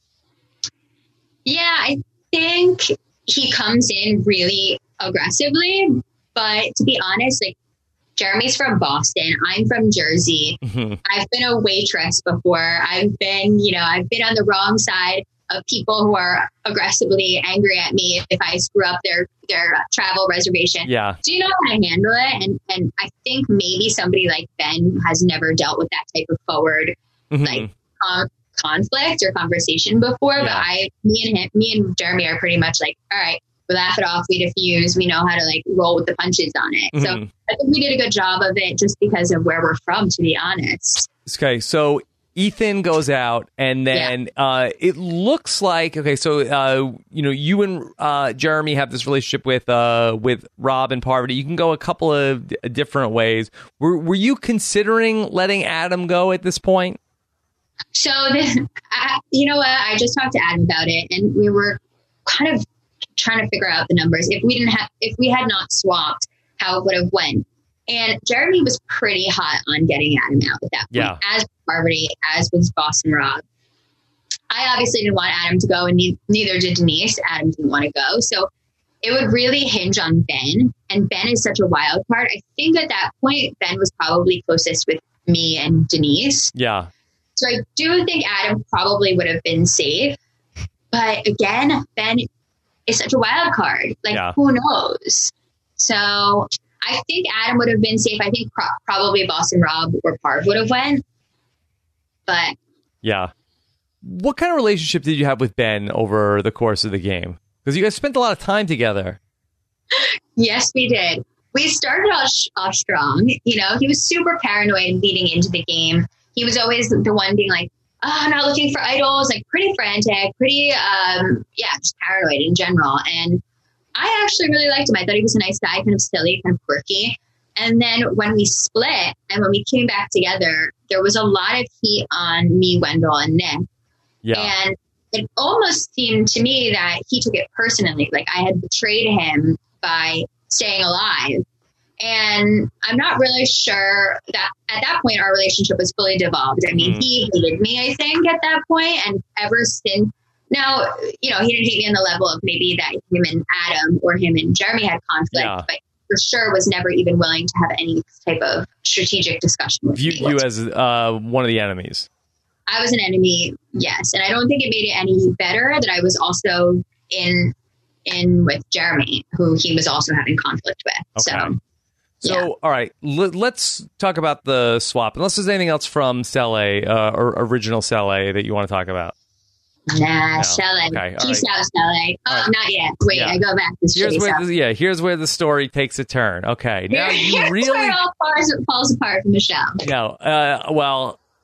Yeah, I think he comes in really aggressively, but to be honest, like, Jeremy's from Boston. I'm from Jersey. Mm-hmm. I've been a waitress before. I've been, you know, I've been on the wrong side of people who are aggressively angry at me if I screw up their their travel reservation. Yeah. Do you know how to handle it? And and I think maybe somebody like Ben has never dealt with that type of forward mm-hmm. like um, conflict or conversation before. Yeah. But I, me and him, me and Jeremy are pretty much like, all right, we laugh it off, we diffuse, we know how to like roll with the punches on it. Mm-hmm. So I think we did a good job of it, just because of where we're from, to be honest. Okay, so Ethan goes out, and then yeah. uh, it looks like, okay, so, uh, you know, you and uh, Jeremy have this relationship with uh, with Rob and Parvati. You can go a couple of d- different ways. Were, were you considering letting Adam go at this point? So, the, I, you know what? I just talked to Adam about it, and we were kind of trying to figure out the numbers. If we didn't have, if we had not swapped, how it would have went. And Jeremy was pretty hot on getting Adam out at that point, yeah. as Parvati, as was Boston Rob. I obviously didn't want Adam to go, and ne- neither did Denise. Adam didn't want to go. So it would really hinge on Ben. And Ben is such a wild card. I think at that point, Ben was probably closest with me and Denise. Yeah. So I do think Adam probably would have been safe. But again, Ben is such a wild card. Like, yeah. who knows? So I think Adam would have been safe. I think pro- probably Boston Rob or Parv would have went. But yeah. What kind of relationship did you have with Ben over the course of the game? Because you guys spent a lot of time together. Yes, we did. We started off, off strong. You know, he was super paranoid leading into the game. He was always the one being like, oh, I'm not looking for idols, like pretty frantic, pretty, um, yeah, just paranoid in general. And I actually really liked him. I thought he was a nice guy, kind of silly, kind of quirky. And then when we split and when we came back together, there was a lot of heat on me, Wendell, and Nick. Yeah. And it almost seemed to me that he took it personally. Like I had betrayed him by staying alive. And I'm not really sure that at that point our relationship was fully devolved. I mean, mm. he hated me, I think, at that point. And ever since, now, you know, he didn't hate me on the level of maybe that him and Adam or him and Jeremy had conflict, yeah. but for sure was never even willing to have any type of strategic discussion with you, me. You as uh, one of the enemies. I was an enemy, yes. And I don't think it made it any better that I was also in in with Jeremy, who he was also having conflict with. Okay. So, so yeah. all right, L- let's talk about the swap. Unless there's anything else from Cell A, uh, or original Cell A that you want to talk about. Nah, no. Cell A. Okay, Peace right. out, Cell A. Oh, right. Not yet. Wait, yeah. I go back to here's where the, Yeah, here's where the story takes a turn. Okay, now you here's really... where it all falls, falls apart for Michelle. No, uh, well...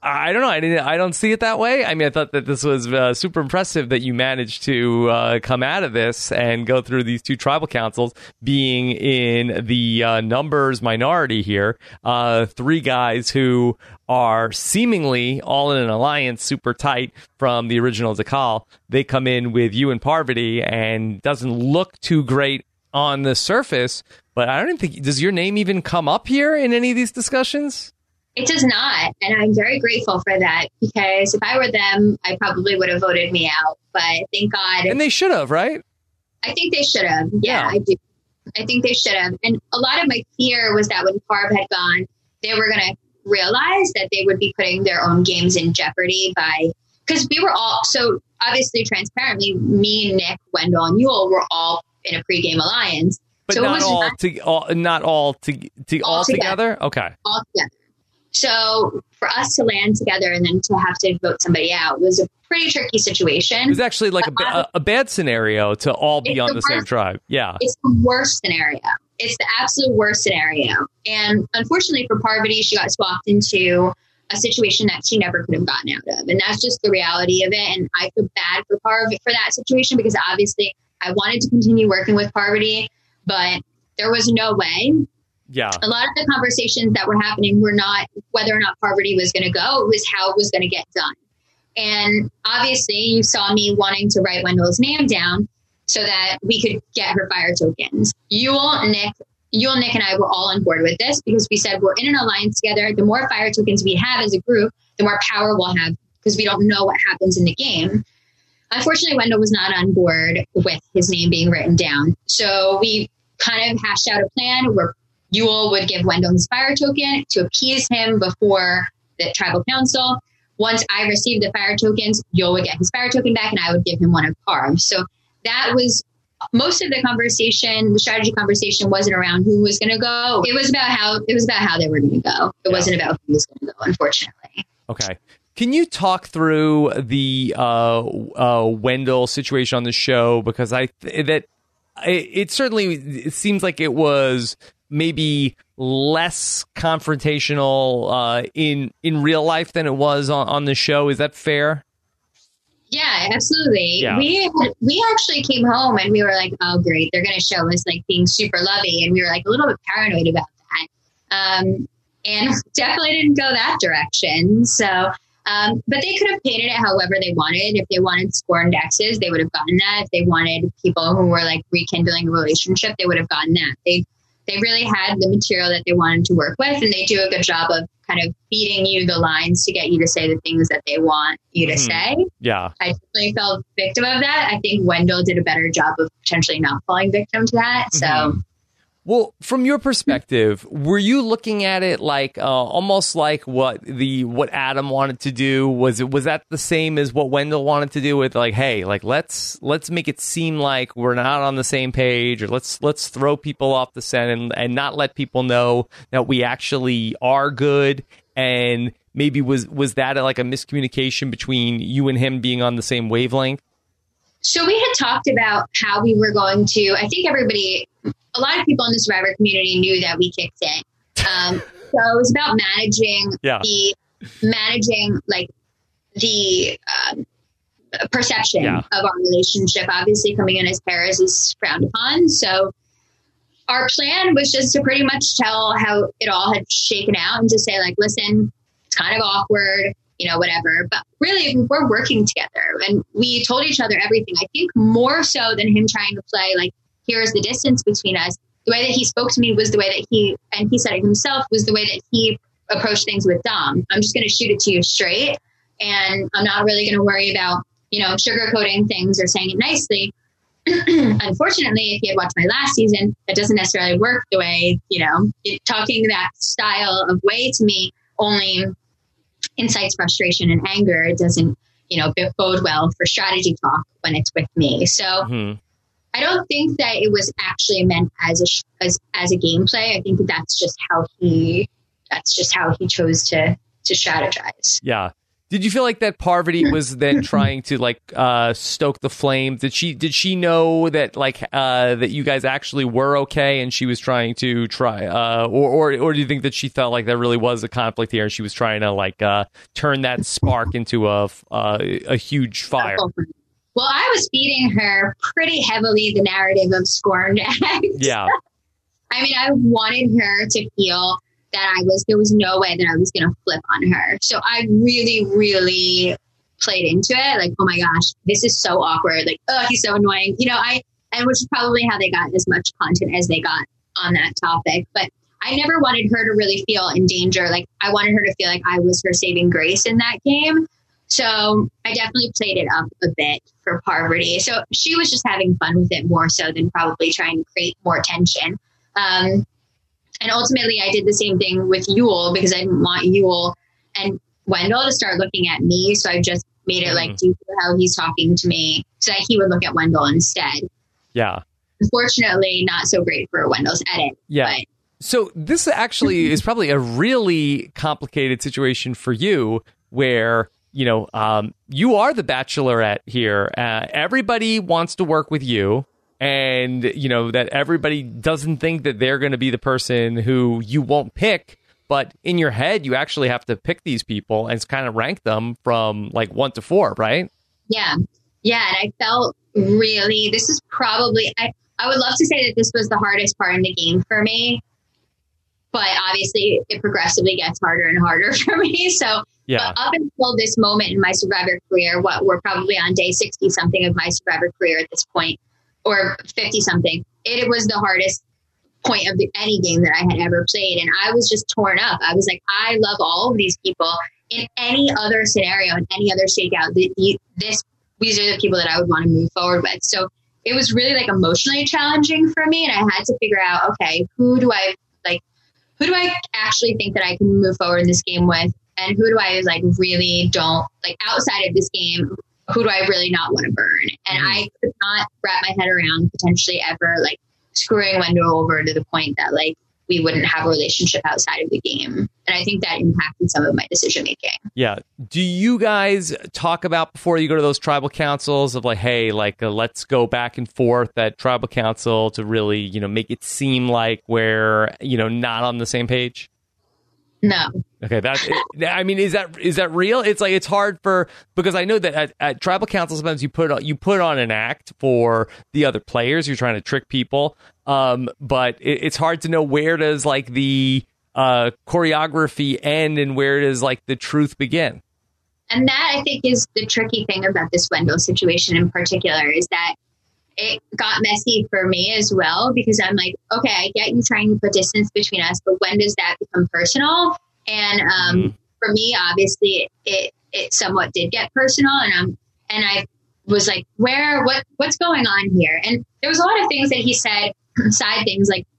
I don't know. I didn't. I don't see it that way. I mean, I thought that this was uh, super impressive that you managed to uh, come out of this and go through these two tribal councils, being in the uh, numbers minority here. Uh, three guys who are seemingly all in an alliance, super tight from the original Dakal. They come in with you and Parvati, and doesn't look too great on the surface. But I don't even think, does your name even come up here in any of these discussions? It does not. And I'm very grateful for that, because if I were them, I probably would have voted me out. But thank God. And they should have, right? I think they should have. Yeah, Yeah. I do. I think they should have. And a lot of my fear was that when Parv had gone, they were going to realize that they would be putting their own games in jeopardy by, because we were all, so obviously transparently, me, Nick, Wendell, and Yul were all in a pregame alliance. But so it not was all, not to, all, not all, to, to, all, All together? together. Okay. all together. So for us to land together and then to have to vote somebody out was a pretty tricky situation. It was actually like a, But ba- a bad scenario to all be It's on the the same worst. tribe. Yeah. It's the worst scenario. It's the absolute worst scenario. And unfortunately for Parvati, she got swapped into a situation that she never could have gotten out of. And that's just the reality of it. And I feel bad for Parv for that situation, because obviously I wanted to continue working with Parvati, but there was no way. Yeah. A lot of the conversations that were happening were not whether or not Parvati was going to go. It was how it was going to get done. And obviously you saw me wanting to write Wendell's name down so that we could get her fire tokens. Yul, Nick, Yul, Nick, and I were all on board with this, because we said we're in an alliance together. The more fire tokens we have as a group, the more power we'll have, because we don't know what happens in the game. Unfortunately, Wendell was not on board with his name being written down. So we kind of hashed out a plan where Yul would give Wendell his fire token to appease him before the tribal council. Once I received the fire tokens, Yul would get his fire token back, and I would give him one of Parv's. So that was most of the conversation. The strategy conversation wasn't around who was going to go. It was about how it was about how they were going to go. It Yeah. wasn't about who was going to go, unfortunately. Okay. Can you talk through the uh, uh, Wendell situation on the show? Because I th- that it, it certainly it seems like it was maybe less confrontational uh, in in real life than it was on, on the show. Is that fair? Yeah, absolutely. Yeah. We we actually came home and we were like, oh, great. They're going to show us like being super lovey. And we were like a little bit paranoid about that. Um, and definitely didn't go that direction. So, um, but they could have painted it however they wanted. If they wanted scorned exes, they would have gotten that. If they wanted people who were like rekindling a relationship, they would have gotten that. They They really had the material that they wanted to work with, and they do a good job of kind of feeding you the lines to get you to say the things that they want you to Mm-hmm. say. Yeah. I definitely fell victim of that. I think Wendell did a better job of potentially not falling victim to that. So, Mhm. Well, from your perspective, were you looking at it like uh, almost like what the what Adam wanted to do? Was it was that the same as what Wendell wanted to do with like, hey, like let's let's make it seem like we're not on the same page, or let's let's throw people off the scent and, and not let people know that we actually are good? And maybe was was that like a miscommunication between you and him being on the same wavelength? so we had talked about how we were going to, I think everybody, a lot of people in the Survivor community knew that we kicked it. Um, so it was about managing Yeah. the, managing like the um, perception Yeah. of our relationship. Obviously coming in as pairs is frowned upon. So our plan was just to pretty much tell how it all had shaken out and just say like, listen, it's kind of awkward, you know, whatever. But really, we're working together and we told each other everything. I think more so than him trying to play like, here's the distance between us. The way that he spoke to me was the way that he, and he said it himself, was the way that he approached things with Dom. I'm just going to shoot it to you straight. And I'm not really going to worry about, you know, sugarcoating things or saying it nicely. Unfortunately, if you had watched my last season, that doesn't necessarily work the way, you know, it, talking that style of way to me only incites frustration and anger. It doesn't, you know, bode well for strategy talk when it's with me. So Mm-hmm. I don't think that it was actually meant as a, as, as a gameplay. I think that that's just how he, that's just how he chose to, to strategize. Yeah. Did you feel like that Parvati was then trying to like uh, stoke the flame? Did she did she know that like uh, that you guys actually were okay, and she was trying to try, uh, or, or or do you think that she felt like there really was a conflict here, and she was trying to like uh, turn that spark into a uh, a huge fire? Well, I was feeding her pretty heavily the narrative of scorned eggs. Yeah. I mean, I wanted her to feel that I was, there was no way that I was going to flip on her. So I really, really played into it. Like, oh my gosh, this is so awkward. Like, oh, he's so annoying. You know, I, and which is probably how they got as much content as they got on that topic. But I never wanted her to really feel in danger. Like, I wanted her to feel like I was her saving grace in that game. So I definitely played it up a bit for Parvati. So she was just having fun with it more so than probably trying to create more tension. Um, And ultimately, I did the same thing with Yul because I didn't want Yul and Wendell to start looking at me. So I just made it like, do you hear how he's talking to me? So that he would look at Wendell instead. Yeah. Unfortunately, not so great for Wendell's edit. Yeah. But. So this actually is probably a really complicated situation for you where, you know, um, you are the bachelorette here. Uh, everybody wants to work with you. And, you know, that everybody doesn't think that they're going to be the person who you won't pick. But in your head, you actually have to pick these people and kind of rank them from like one to four, right? Yeah. Yeah. And I felt really, this is probably, I, I would love to say that this was the hardest part in the game for me. But obviously, it progressively gets harder and harder for me. So yeah. But up until this moment in my Survivor career, what we're probably on day sixty something of my Survivor career at this point, or fifty something, it was the hardest point of the, any game that I had ever played. And I was just torn up. I was like, I love all of these people. In any other scenario, in any other shakeout, the, this, these are the people that I would want to move forward with. So it was really like emotionally challenging for me. And I had to figure out, okay, who do I like, who do I actually think that I can move forward in this game with? And who do I like really don't like outside of this game? Who do I really not want to burn? And mm-hmm. I could not wrap my head around potentially ever like screwing Wendell over to the point that like we wouldn't have a relationship outside of the game. And I think that impacted some of my decision making. Yeah. Do you guys talk about before you go to those tribal councils of like, hey, like uh, let's go back and forth at tribal council to really, you know, make it seem like we're, you know, not on the same page? No. Okay, that I mean, is that is that real? It's like it's hard for because I know that at, at tribal council sometimes you put you put on an act for the other players. You're trying to trick people, um, but it, it's hard to know where does like the uh, choreography end and where does like the truth begin. And that I think is the tricky thing about this Wendell situation in particular is that it got messy for me as well, because I'm like, okay, I get you trying to put distance between us, but when does that become personal? And um, mm-hmm. for me, obviously, it it somewhat did get personal, and um, and I was like, where, what, what's going on here? And there was a lot of things that he said, side things like,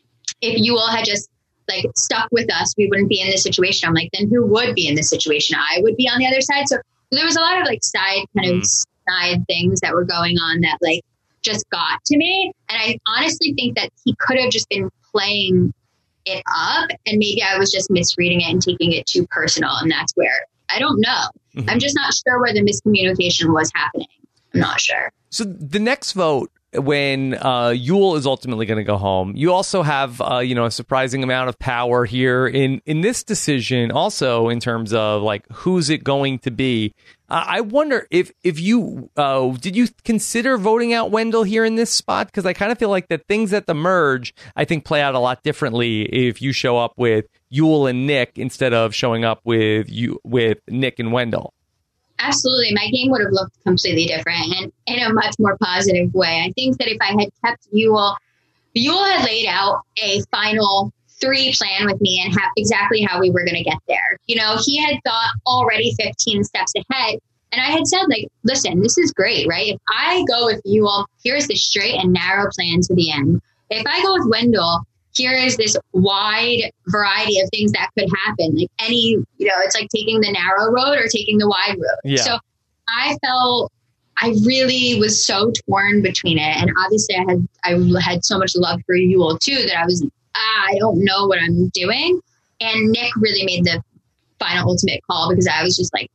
if you all had just like stuck with us, we wouldn't be in this situation. I'm like, then who would be in this situation? I would be on the other side. So there was a lot of like side kind mm-hmm. of side things that were going on that like just got to me. And I honestly think that he could have just been playing it up, and maybe I was just misreading it and taking it too personal. And that's where I don't know. Mm-hmm. I'm just not sure where the miscommunication was happening. I'm not sure. So the next vote, when uh, Yul is ultimately going to go home, you also have uh, you know a surprising amount of power here in in this decision. Also, in terms of like who's it going to be? Uh, I wonder if if you uh, did you consider voting out Wendell here in this spot, because I kind of feel like that things at the merge I think play out a lot differently if you show up with Yul and Nick instead of showing up with you with Nick and Wendell. Absolutely. My game would have looked completely different and in a much more positive way. I think that if I had kept Yul, Yul had laid out a final three plan with me and ha- exactly how we were going to get there. You know, he had thought already fifteen steps ahead. And I had said, like, listen, this is great, right? If I go with Yul, here's the straight and narrow plan to the end. If I go with Wendell, here is this wide variety of things that could happen. Like any, you know, it's like taking the narrow road or taking the wide road. Yeah. So I felt I really was so torn between it. And obviously I had, I had so much love for Yul too, that I was, ah, I don't know what I'm doing. And Nick really made the final ultimate call, because I was just like,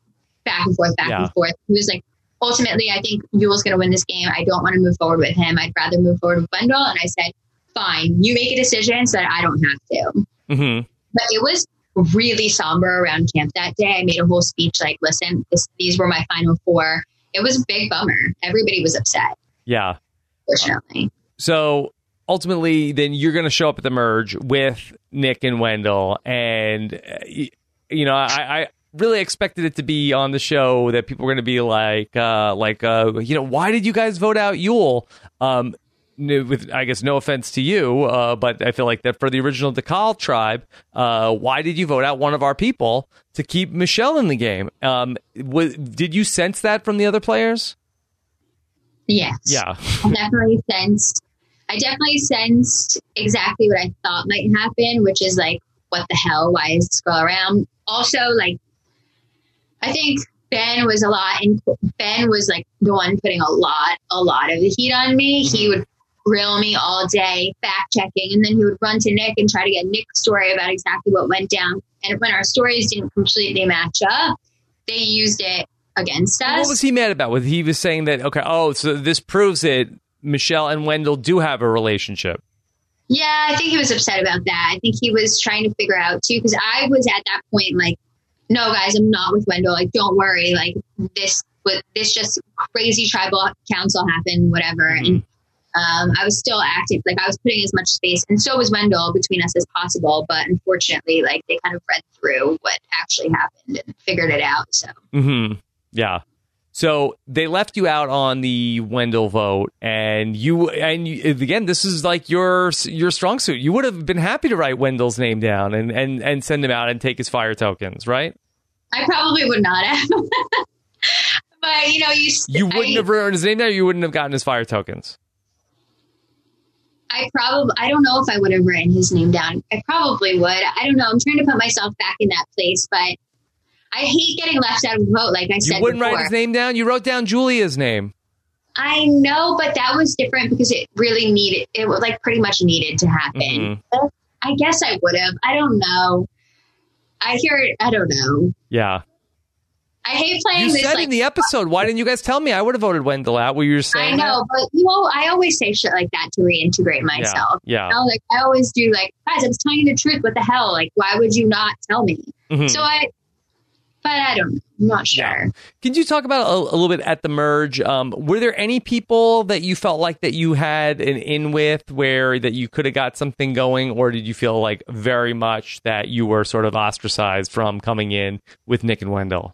back and forth, back yeah. and forth. He was like, ultimately, I think Yule's going to win this game. I don't want to move forward with him. I'd rather move forward with Wendell. And I said, fine, you make a decision so that I don't have to. Mm-hmm. But it was really somber around camp that day. I made a whole speech like, listen, this, these were my final four. It was a big bummer. Everybody was upset. Yeah. Fortunately. So ultimately, then you're going to show up at the merge with Nick and Wendell. And, uh, you know, I, I really expected it to be on the show that people were going to be like, uh, like, uh, you know, why did you guys vote out Yule? Um, with, I guess, no offense to you, uh, but I feel like that for the original Dakal tribe, uh, why did you vote out one of our people to keep Michelle in the game? Um, was, did you sense that from the other players? Yes. Yeah. I definitely sensed, I definitely sensed exactly what I thought might happen, which is like, what the hell? Why is this girl around? Also, like, I think Ben was a lot, and Ben was like the one putting a lot, a lot of the heat on me. Mm-hmm. He would grill me all day, fact checking, and then he would run to Nick and try to get Nick's story about exactly what went down. And when our stories didn't completely match up, they used it against us. What was he mad about? Was he was saying that, okay, oh, so this proves it, Michelle and Wendell do have a relationship? Yeah, I think he was upset about that. I think he was trying to figure out too, because I was at that point like, no, guys, I'm not with Wendell. Like, don't worry. Like, this, this just crazy tribal council happened, whatever. Mm-hmm. And um, I was still active. Like, I was putting as much space, and so was Wendell, between us as possible. But unfortunately, like, they kind of read through what actually happened and figured it out. So, mm-hmm. yeah. So they left you out on the Wendell vote, and you, and you, again, this is like your your strong suit. You would have been happy to write Wendell's name down and, and, and send him out and take his fire tokens, right? I probably would not have. But, you know, you... You wouldn't I, have written his name down, you wouldn't have gotten his fire tokens? I probably... I don't know if I would have written his name down. I probably would. I don't know. I'm trying to put myself back in that place, but I hate getting left out of the vote, like I said You wouldn't before. write his name down? You wrote down Julia's name. I know, but that was different because it really needed... It was, like, pretty much needed to happen. Mm-hmm. I guess I would have. I don't know. I hear it. I don't know. Yeah. I hate playing you this. You said like, in the episode, why didn't you guys tell me? I would have voted Wendell out. Were you saying I know, that? but you know, I always say shit like that to reintegrate myself. Yeah. yeah. You know, like I always do. Like, guys, I was telling you the truth. What the hell? Like, why would you not tell me? Mm-hmm. So I. But I don't know. I'm not sure. Yeah. Can you talk about a, a little bit at the merge? Um, were there any people that you felt like that you had an in with where that you could have got something going, or did you feel like very much that you were sort of ostracized from coming in with Nick and Wendell?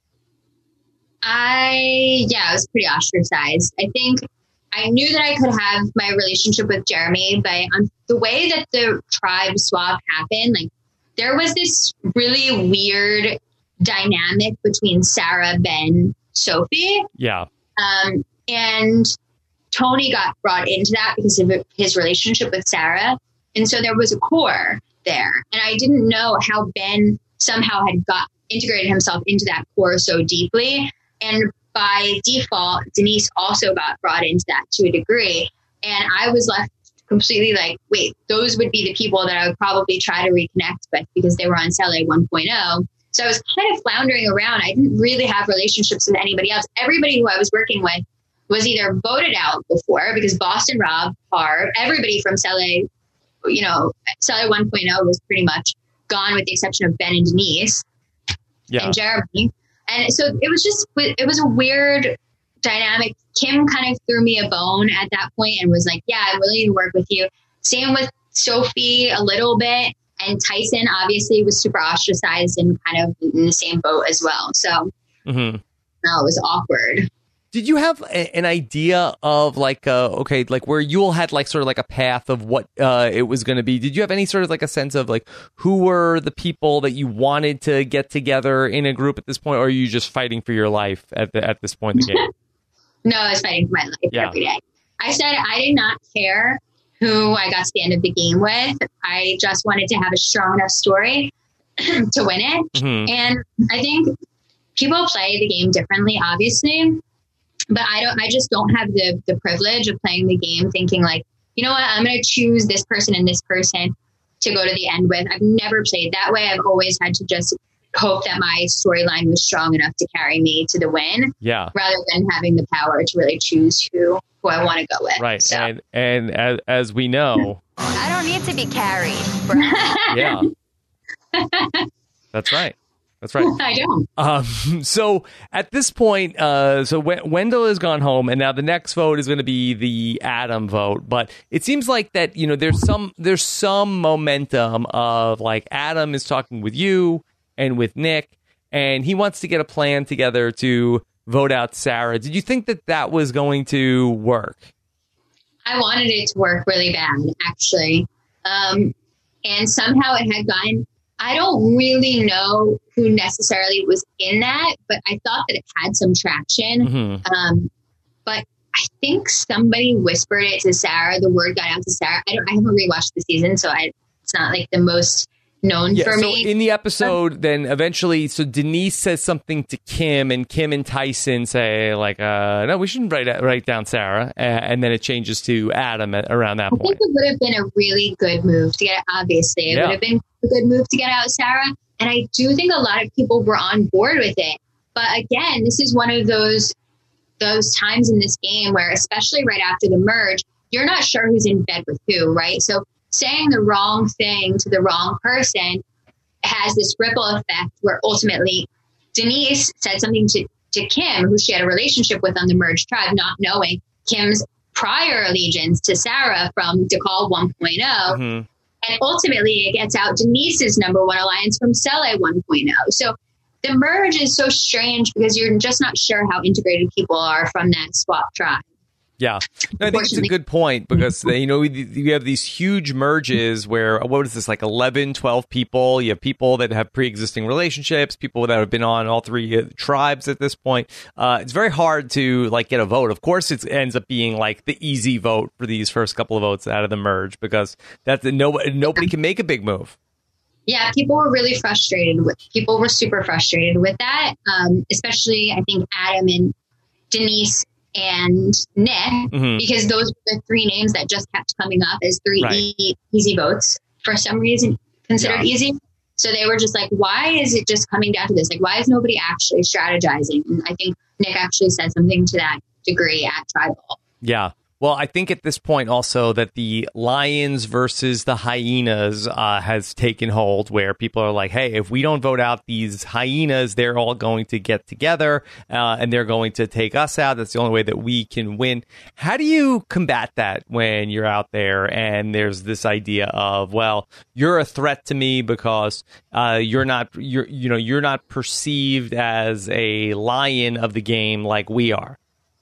I, yeah, I was pretty ostracized. I think I knew that I could have my relationship with Jeremy, but um, the way that the tribe swap happened, like there was this really weird dynamic between Sarah, Ben, Sophie. Yeah. Um, and Tony got brought into that because of his relationship with Sarah. And so there was a core there. And I didn't know how Ben somehow had got integrated himself into that core so deeply. And by default, Denise also got brought into that to a degree. And I was left completely like, wait, those would be the people that I would probably try to reconnect with because they were on Cele one point oh. So I was kind of floundering around. I didn't really have relationships with anybody else. Everybody who I was working with was either voted out before because Boston Rob, Harv, everybody from Cele, you know, Cele one point oh was pretty much gone with the exception of Ben and Denise yeah. and Jeremy. And so it was just, it was a weird dynamic. Kim kind of threw me a bone at that point and was like, yeah, I'm willing to work with you. Same with Sophie a little bit. And Tyson obviously was super ostracized and kind of in the same boat as well. So mm-hmm. no, it was awkward. Did you have a, an idea of like, uh, okay, like where Yule had like sort of like a path of what uh, it was going to be? Did you have any sort of like a sense of like who were the people that you wanted to get together in a group at this point? Or are you just fighting for your life at the, at this point in the game? No, I was fighting for my life yeah. every day. I said I did not care who I got to the end of the game with. I just wanted to have a strong enough story to win it. Mm-hmm. And I think people play the game differently, obviously, but I don't, I just don't have the, the privilege of playing the game thinking like, you know what, I'm going to choose this person and this person to go to the end with. I've never played that way. I've always had to just hope that my storyline was strong enough to carry me to the win. Yeah. Rather than having the power to really choose who, who I want to go with. Right. So. And, and as, as we know, I don't need to be carried. Bro. Yeah. That's right. That's right. I don't. Um, so at this point, uh, so w- Wendell has gone home, and now the next vote is going to be the Adam vote. But it seems like that, you know, there's some there's some momentum of like Adam is talking with you and with Nick, and he wants to get a plan together to vote out Sarah. Did you think that that was going to work? I wanted it to work really bad, actually. Um, and somehow it had gotten, I don't really know who necessarily was in that, but I thought that it had some traction. Mm-hmm. Um, but I think somebody whispered it to Sarah. The word got out to Sarah. I don't, I haven't rewatched the season, so I, it's not like the most known yeah, for so me. In the episode, then eventually, so Denise says something to Kim, and Kim and Tyson say like, uh, "No, we shouldn't write write down Sarah," uh, and then it changes to Adam at, around that I point. think it would have been a really good move to get. Obviously, it Yeah. would have been a good move to get out Sarah, and I do think a lot of people were on board with it. But again, this is one of those those times in this game where, especially right after the merge, you're not sure who's in bed with who, right? So saying the wrong thing to the wrong person has this ripple effect where ultimately Denise said something to, to Kim, who she had a relationship with on the merged tribe, not knowing Kim's prior allegiance to Sarah from Dakal one point oh. Mm-hmm. And ultimately it gets out Denise's number one alliance from Sele one point oh. So the merge is so strange because you're just not sure how integrated people are from that swap tribe. Yeah, no, I think it's a good point because, you know, you have these huge merges where, what is this, like eleven, twelve people? You have people that have pre-existing relationships, people that have been on all three tribes at this point. Uh, it's very hard to, like, get a vote. Of course, it ends up being, like, the easy vote for these first couple of votes out of the merge because that's no, nobody can make a big move. Yeah, people were really frustrated with, people were super frustrated with that, um, especially, I think, Adam and Denise and Nick, mm-hmm. because those were the three names that just kept coming up as three right. e- easy votes for some reason considered yeah. easy. So they were just like, why is it just coming down to this? Like, why is nobody actually strategizing? And I think Nick actually said something to that degree at Tribal. Yeah. Well, I think at this point also that the Lions versus the Hyenas uh, has taken hold where people are like, hey, if we don't vote out these hyenas, they're all going to get together uh, and they're going to take us out. That's the only way that we can win. How do you combat that when you're out there and there's this idea of, well, you're a threat to me because uh, you're not, you're, you know, you're not perceived as a lion of the game like we are?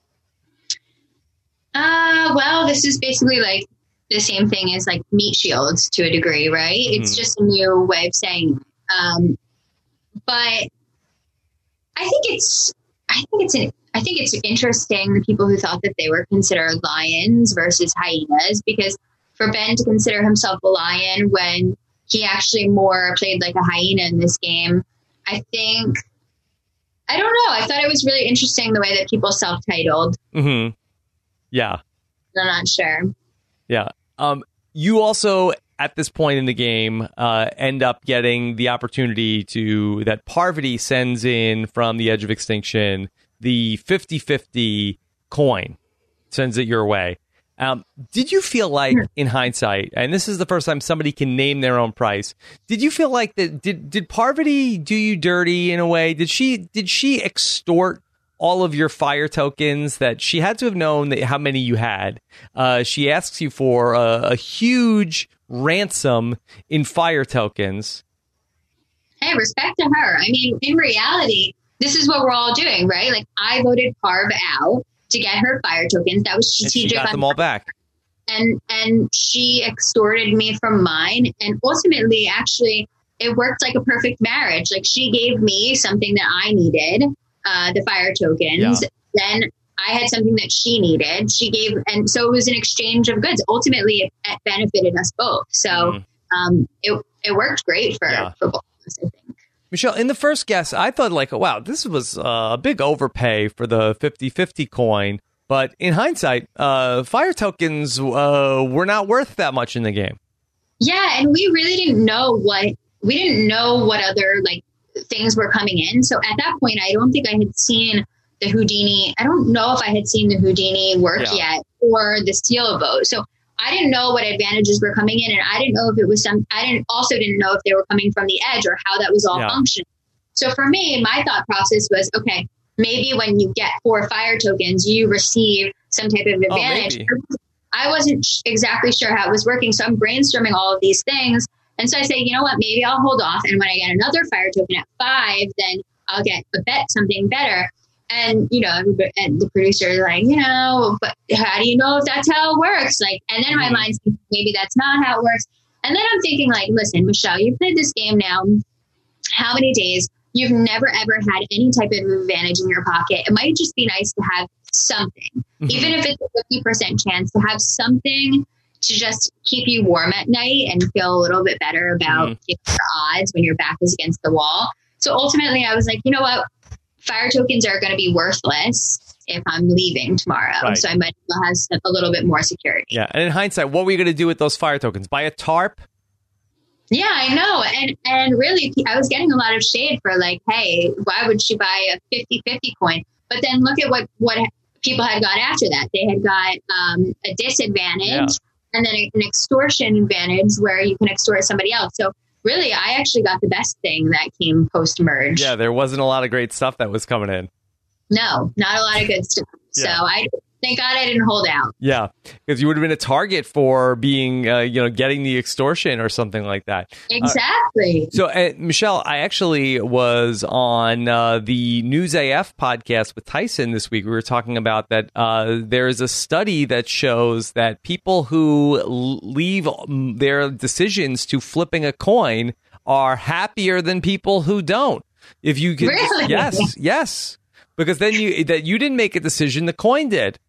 Uh, well, this is basically like the same thing as like meat shields to a degree, right? Mm-hmm. It's just a new way of saying it. Um, but I think it's, I think it's an, I think it's interesting the people who thought that they were considered lions versus hyenas, because for Ben to consider himself a lion when he actually more played like a hyena in this game, I think, I don't know. I thought it was really interesting the way that people self-titled. Mm-hmm. Yeah. I'm not sure. Yeah. Um, you also, at this point in the game, uh, end up getting the opportunity to, that Parvati sends in from the Edge of Extinction, the fifty-fifty coin, sends it your way. Um, did you feel like, in hindsight, and this is the first time somebody can name their own price, did you feel like that, did, did Parvati do you dirty in a way? Did she, did she extort all of your fire tokens that she had to have known that how many you had? Uh, she asks you for a, a huge ransom in fire tokens. Hey, respect to her. I mean, in reality, this is what we're all doing, right? Like, I voted Parv out to get her fire tokens. That was strategic. And she got them all back. And, and she extorted me from mine. And ultimately, actually, it worked like a perfect marriage. Like, she gave me something that I needed. Uh, the fire tokens. Yeah. Then I had something that she needed. She gave, and so it was an exchange of goods. Ultimately, it, it benefited us both. So mm. um, it it worked great for, yeah. for both of us, I think. Michelle, in the first guess, I thought like, wow, this was uh, a big overpay for the fifty-fifty coin. But in hindsight, uh, fire tokens uh, were not worth that much in the game. Yeah, and we really didn't know what we didn't know what other like things were coming in. So at that point, I don't think I had seen the Houdini. I don't know if I had seen the Houdini work yeah. yet or the steel boat. So I didn't know what advantages were coming in, and I didn't know if it was some, I didn't also didn't know if they were coming from the edge or how that was all yeah. functioning. So for me, my thought process was, okay, maybe when you get four fire tokens, you receive some type of advantage. Oh, I wasn't exactly sure how it was working. So I'm brainstorming all of these things. And so I say, you know what, maybe I'll hold off. And when I get another fire token at five, then I'll get a bet something better. And, you know, and the producer is like, you know, but how do you know if that's how it works? Like, and then my mind's thinking, maybe that's not how it works. And then I'm thinking like, listen, Michelle, you've played this game now how many days? You've never, ever had any type of advantage in your pocket. It might just be nice to have something, mm-hmm. even if it's a fifty percent chance to have something to just keep you warm at night and feel a little bit better about mm-hmm. your odds when your back is against the wall. So ultimately I was like, you know what? Fire tokens are going to be worthless if I'm leaving tomorrow. Right. So I might as well have a little bit more security. Yeah. And in hindsight, what were you going to do with those fire tokens? Buy a tarp? Yeah, I know. And and really, I was getting a lot of shade for like, hey, why would she buy a fifty-fifty coin? But then look at what, what people had got after that. They had got um, a disadvantage yeah. and then an extortion advantage where you can extort somebody else. So really, I actually got the best thing that came post-merge. Yeah, there wasn't a lot of great stuff that was coming in. No, not a lot of good stuff. Yeah. So I thank God I didn't hold out. Yeah, because you would have been a target for being, uh, you know, getting the extortion or something like that. Exactly. Uh, so, uh, Michelle, I actually was on uh, the News A F podcast with Tyson this week. We were talking about that uh, there is a study that shows that people who leave their decisions to flipping a coin are happier than people who don't. If you could, really? Yes, yes. Because then you that you didn't make a decision, the coin did.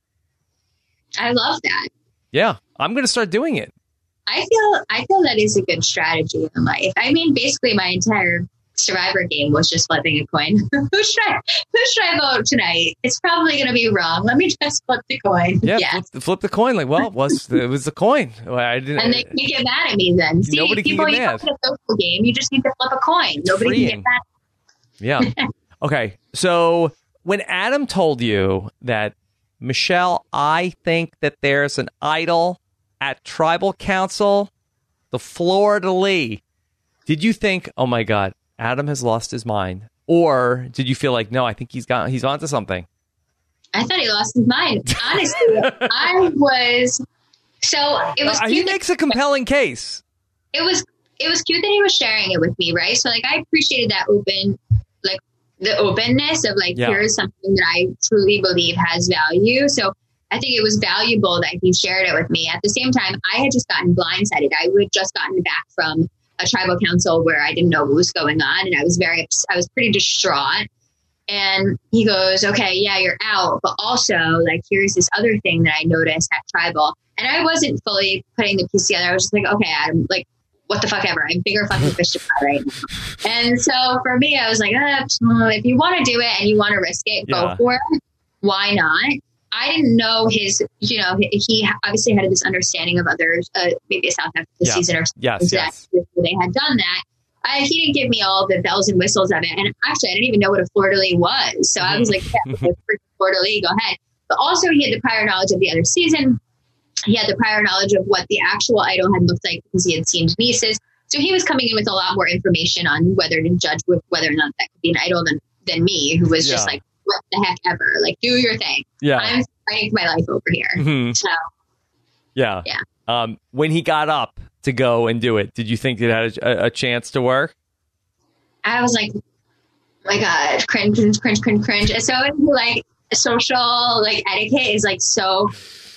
I love that. Yeah, I'm going to start doing it. I feel I feel that is a good strategy in life. I mean, basically, my entire Survivor game was just flipping a coin. who should I who should I vote tonight? It's probably going to be wrong. Let me just flip the coin. Yeah, yes. flip, flip the coin. Like, well, it was it was the coin. I didn't. And they can get mad at me then. See, nobody people, can get you mad. play a social game. You just need to flip a coin. Nobody freeing. can get mad. Yeah. Okay. So when Adam told you that, Michelle, I think that there's an idol at Tribal Council, the Fleur-de-Lis, did you think, oh my God, Adam has lost his mind? Or did you feel like, no, I think he's got he's onto something? I thought he lost his mind. Honestly, I was so it was. Uh, he makes a compelling case. It was it was cute that he was sharing it with me, right? So like I appreciated that open, like the openness of like, yeah. here's something that I truly believe has value. So I think it was valuable that he shared it with me. At the same time, I had just gotten blindsided. I had just gotten back from a tribal council where I didn't know what was going on. And I was very, I was pretty distraught. And he goes, okay, yeah, you're out. But also like, here's this other thing that I noticed at tribal. And I wasn't fully putting the piece together. I was just like, okay, Adam, like, what the fuck ever. I'm bigger fucking fish to fry right now. And so for me, I was like, uh, if you want to do it and you want to risk it, yeah. go for it. Why not? I didn't know his, you know, he obviously had this understanding of others, uh, maybe a South Africa yeah. season or something. Yes, yes. Where they had done that. I, he didn't give me all the bells and whistles of it. And actually, I didn't even know what a fleur-de-lis was. So I was like, yeah, fleur-de-lis, go ahead. But also he had the prior knowledge of the other season. He had the prior knowledge of what the actual idol had looked like because he had seen Denise's. So he was coming in with a lot more information on whether to judge with whether or not that could be an idol than, than me, who was yeah. just like, what the heck ever? Like, do your thing. Yeah. I'm fighting for my life over here. Mm-hmm. So, yeah. Yeah. Um, when he got up to go and do it, did you think it had a, a chance to work? I was like, oh my God, cringe, cringe, cringe, cringe, cringe. So it's like social, like etiquette is like so,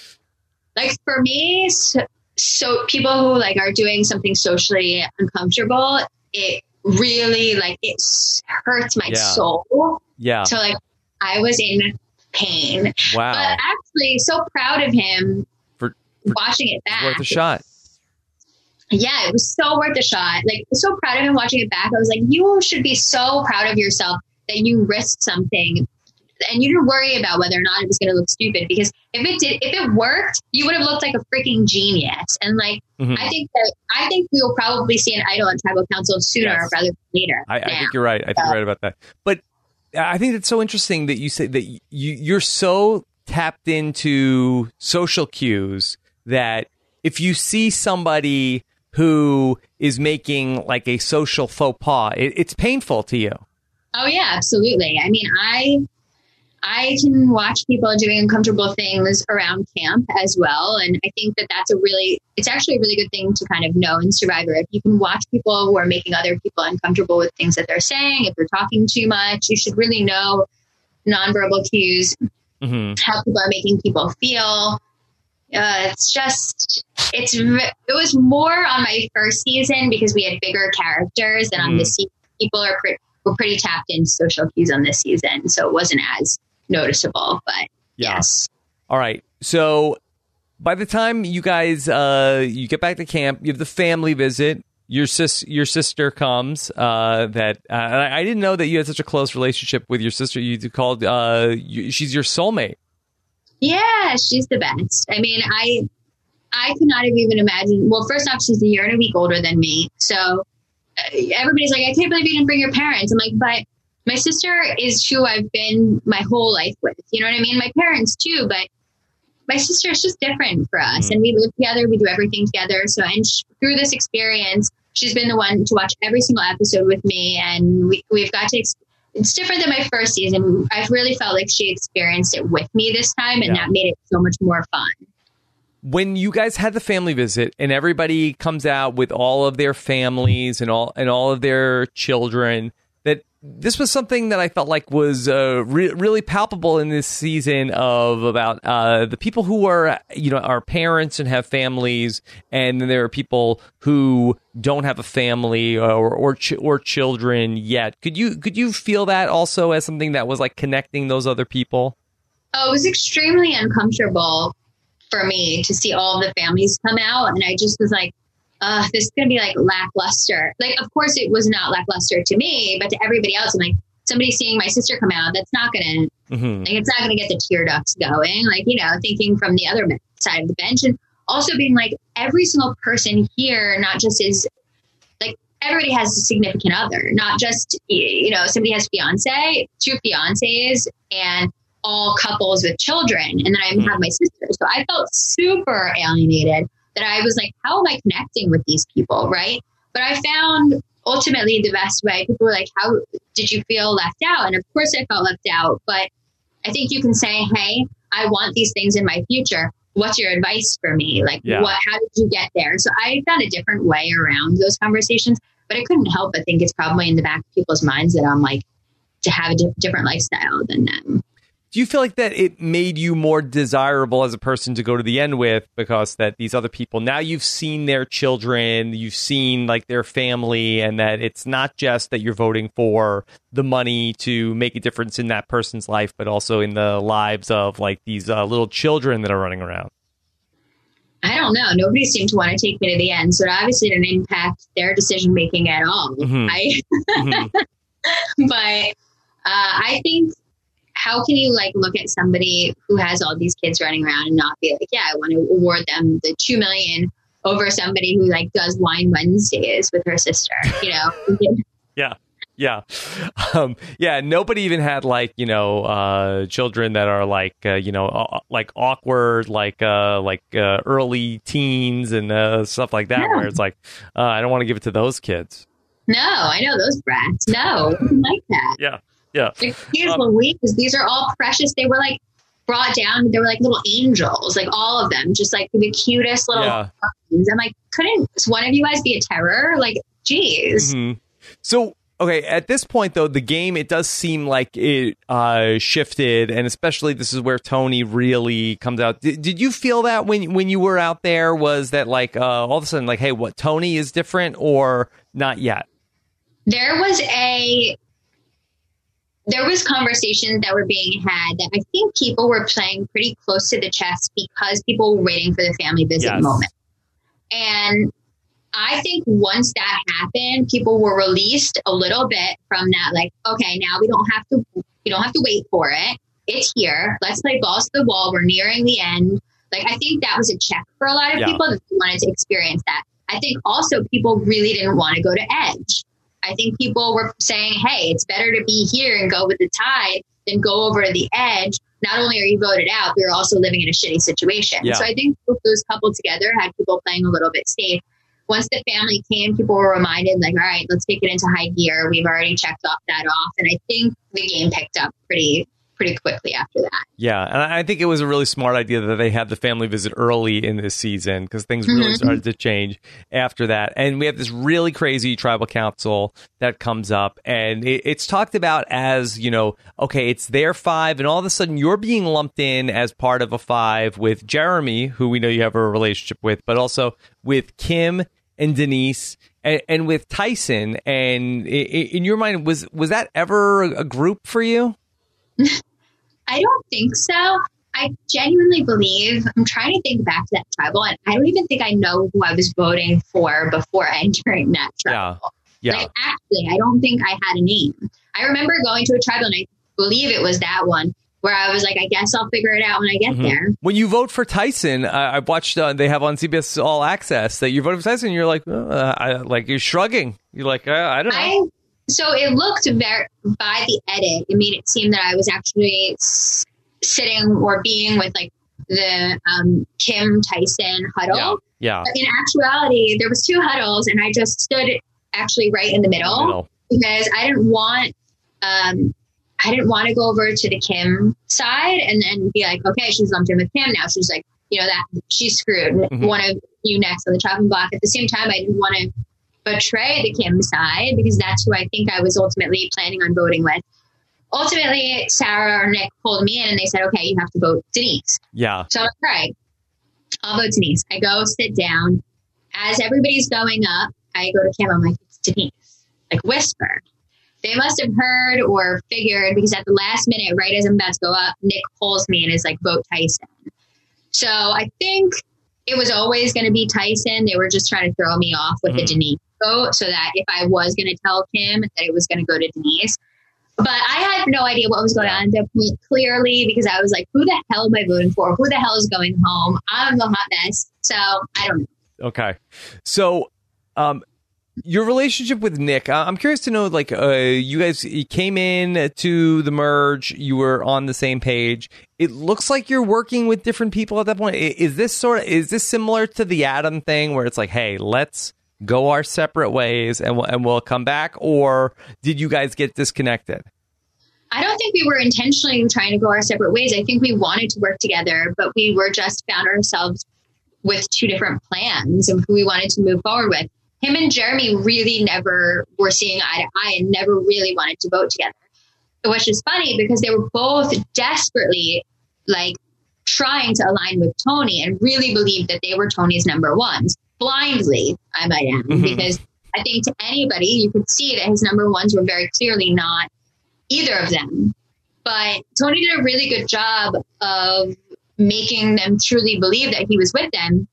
like for me, so, so people who like are doing something socially uncomfortable, it really like it hurts my yeah. soul. Yeah. So like I was in pain. Wow. But actually so proud of him for, for watching it back. Worth a shot. Yeah, it was so worth a shot. Like, so proud of him watching it back. I was like, you should be so proud of yourself that you risked something and you didn't worry about whether or not it was going to look stupid, because if it did, if it worked, you would have looked like a freaking genius. And like, mm-hmm. I think that, I think we will probably see an idol at tribal council sooner yes. rather than later. I, I think you're right. I think so. You're right about that. But I think it's so interesting that you say that you, you're so tapped into social cues that if you see somebody who is making like a social faux pas, it, it's painful to you. Oh yeah, absolutely. I mean, I I can watch people doing uncomfortable things around camp as well, and I think that that's a really, it's actually a really good thing to kind of know in Survivor. If you can watch people who are making other people uncomfortable with things that they're saying, if they're talking too much, you should really know nonverbal cues, mm-hmm. how people are making people feel. Uh, it's just, it's, it was more on my first season because we had bigger characters, and mm-hmm. on this season, people are pretty, were pretty tapped into social cues on this season. So it wasn't as noticeable, but yeah. yes. All right. So by the time you guys, uh, you get back to camp, you have the family visit, your sis, your sister comes, uh, that, uh, I, I didn't know that you had such a close relationship with your sister. You called, uh, you, she's your soulmate. Yeah, she's the best. I mean, I I could not have even imagined. Well, first off, she's a year and a week older than me. So uh, everybody's like, I can't believe you didn't bring your parents. I'm like, but my sister is who I've been my whole life with. You know what I mean? My parents too, but my sister is just different for us. Mm-hmm. And we live together. We do everything together. So, and sh- through this experience, she's been the one to watch every single episode with me. And we, we've got to ex- it's different than my first season. I've really felt like she experienced it with me this time, and yeah. that made it so much more fun. When you guys had the family visit and everybody comes out with all of their families and all and all of their children, that this was something that I felt like was uh, re- really palpable in this season of about uh, the people who are, you know, are parents and have families, and then there are people who don't have a family or or, ch- or children yet. Could you could you feel that also as something that was like connecting those other people? Oh, it was extremely uncomfortable for me to see all the families come out, and I just was like, Uh, this is going to be like lackluster. Like, of course, it was not lackluster to me, but to everybody else, I'm like, somebody seeing my sister come out, that's not going to, mm-hmm. like, it's not going to get the tear ducts going. Like, you know, thinking from the other side of the bench, and also being like, every single person here, not just is like, everybody has a significant other, not just, you know, somebody has fiance, two fiancés, and all couples with children. And then I mm-hmm. have my sister. So I felt super alienated. That I was like, how am I connecting with these people, right? But I found ultimately the best way. People were like, how did you feel left out? And of course I felt left out. But I think you can say, hey, I want these things in my future. What's your advice for me? Like, yeah. what? How did you get there? So I found a different way around those conversations. But I couldn't help but think it's probably in the back of people's minds that I'm like, to have a di- different lifestyle than them. Do you feel like that it made you more desirable as a person to go to the end with, because that these other people, now you've seen their children, you've seen like their family, and that it's not just that you're voting for the money to make a difference in that person's life, but also in the lives of like these uh, little children that are running around? I don't know. Nobody seemed to want to take me to the end. So it obviously didn't impact their decision making at all. Mm-hmm. I, mm-hmm. But uh, I think, how can you like look at somebody who has all these kids running around and not be like, yeah, I want to award them the two million over somebody who like does wine Wednesdays with her sister, you know? yeah. Yeah. Um, yeah. Nobody even had like, you know, uh, children that are like, uh, you know, uh, like awkward, like, uh, like, uh, early teens and, uh, stuff like that, yeah. where it's like, uh, I don't want to give it to those kids. No, I know those brats. No, I don't like that. Yeah. Yeah. Excuse um, Louise, these are all precious. They were like brought down. They were like little angels, like all of them, just like the cutest little yeah. puppies. I'm like, couldn't one of you guys be a terror? Like, geez. Mm-hmm. So, okay, at this point, though, the game, it does seem like it uh, shifted, and especially this is where Tony really comes out. Did, did you feel that when when you were out there? Was that like uh, all of a sudden like, hey, what, Tony is different, or not yet? There was a... There was conversations that were being had that I think people were playing pretty close to the chest because people were waiting for the family visit yes. moment. And I think once that happened, people were released a little bit from that, like, okay, now we don't have to, we don't have to wait for it. it's here. Let's play balls to the wall. We're nearing the end. Like, I think that was a check for a lot of yeah. people that wanted to experience that. I think also people really didn't want to go to Edge. I think people were saying, hey, it's better to be here and go with the tide than go over to the Edge. Not only are you voted out, but you're also living in a shitty situation. Yeah. So I think those coupled together had people playing a little bit safe. Once the family came, people were reminded, like, all right, let's take it into high gear. We've already checked off that off. And I think the game picked up pretty pretty quickly after that. Yeah, and I think it was a really smart idea that they had the family visit early in this season because things really mm-hmm. started to change after that. And we have this really crazy tribal council that comes up, and it, it's talked about as, you know, okay, it's their five, and all of a sudden you're being lumped in as part of a five with Jeremy, who we know you have a relationship with, but also with Kim and Denise and, and with Tyson. And in your mind, was was that ever a group for you? I don't think so. I genuinely believe, I'm trying to think back to that tribal, and I don't even think I know who I was voting for before entering that tribal. Yeah. Yeah. Like, actually, I don't think I had a name. I remember going to a tribal, and I believe it was that one, where I was like, I guess I'll figure it out when I get mm-hmm. there. When you vote for Tyson, uh, I watched, uh, they have on C B S All Access that you voted for Tyson, and you're like, uh, I, like, you're shrugging. You're like, uh, I don't know. I, So it looked very, by the edit, it made it seem that I was actually s- sitting or being with like the um, Kim Tyson huddle. Yeah. yeah. But in actuality, there was two huddles, and I just stood actually right in the middle, the middle. because I didn't want, um, I didn't want to go over to the Kim side and then be like, okay, she's lumped in with Kim now. She's like, you know, that she's screwed. Mm-hmm. One of you next on the chopping block. At the same time, I didn't want to betray the Kim side because that's who I think I was ultimately planning on voting with. Ultimately, Sarah or Nick pulled me in and they said, okay, you have to vote Denise. Yeah. So I'm like, all right, I'll vote Denise. I go sit down. As everybody's going up, I go to Kim. I'm like, it's Denise. Like, whisper. They must have heard or figured because at the last minute, right as I'm about to go up, Nick pulls me and is like, vote Tyson. So I think it was always going to be Tyson. They were just trying to throw me off with mm-hmm. the Denise vote so that if I was going to tell Kim that it was going to go to Denise. But I had no idea what was going on at that point, clearly, because I was like, who the hell am I voting for? Who the hell is going home? I'm a hot mess. So I don't know. Okay. So um, your relationship with Nick, I'm curious to know, like, uh, you guys you came in to the merge. You were on the same page. It looks like you're working with different people at that point. Is this sort of, is this similar to the Adam thing where it's like, hey, let's go our separate ways and we'll, and we'll come back? Or did you guys get disconnected? I don't think we were intentionally trying to go our separate ways. I think we wanted to work together, but we were just found ourselves with two different plans and who we wanted to move forward with. Him and Jeremy really never were seeing eye to eye and never really wanted to vote together, which is funny because they were both desperately like trying to align with Tony and really believed that they were Tony's number ones. Blindly, I might add, mm-hmm. because I think to anybody, you could see that his number ones were very clearly not either of them. But Tony did a really good job of making them truly believe that he was with them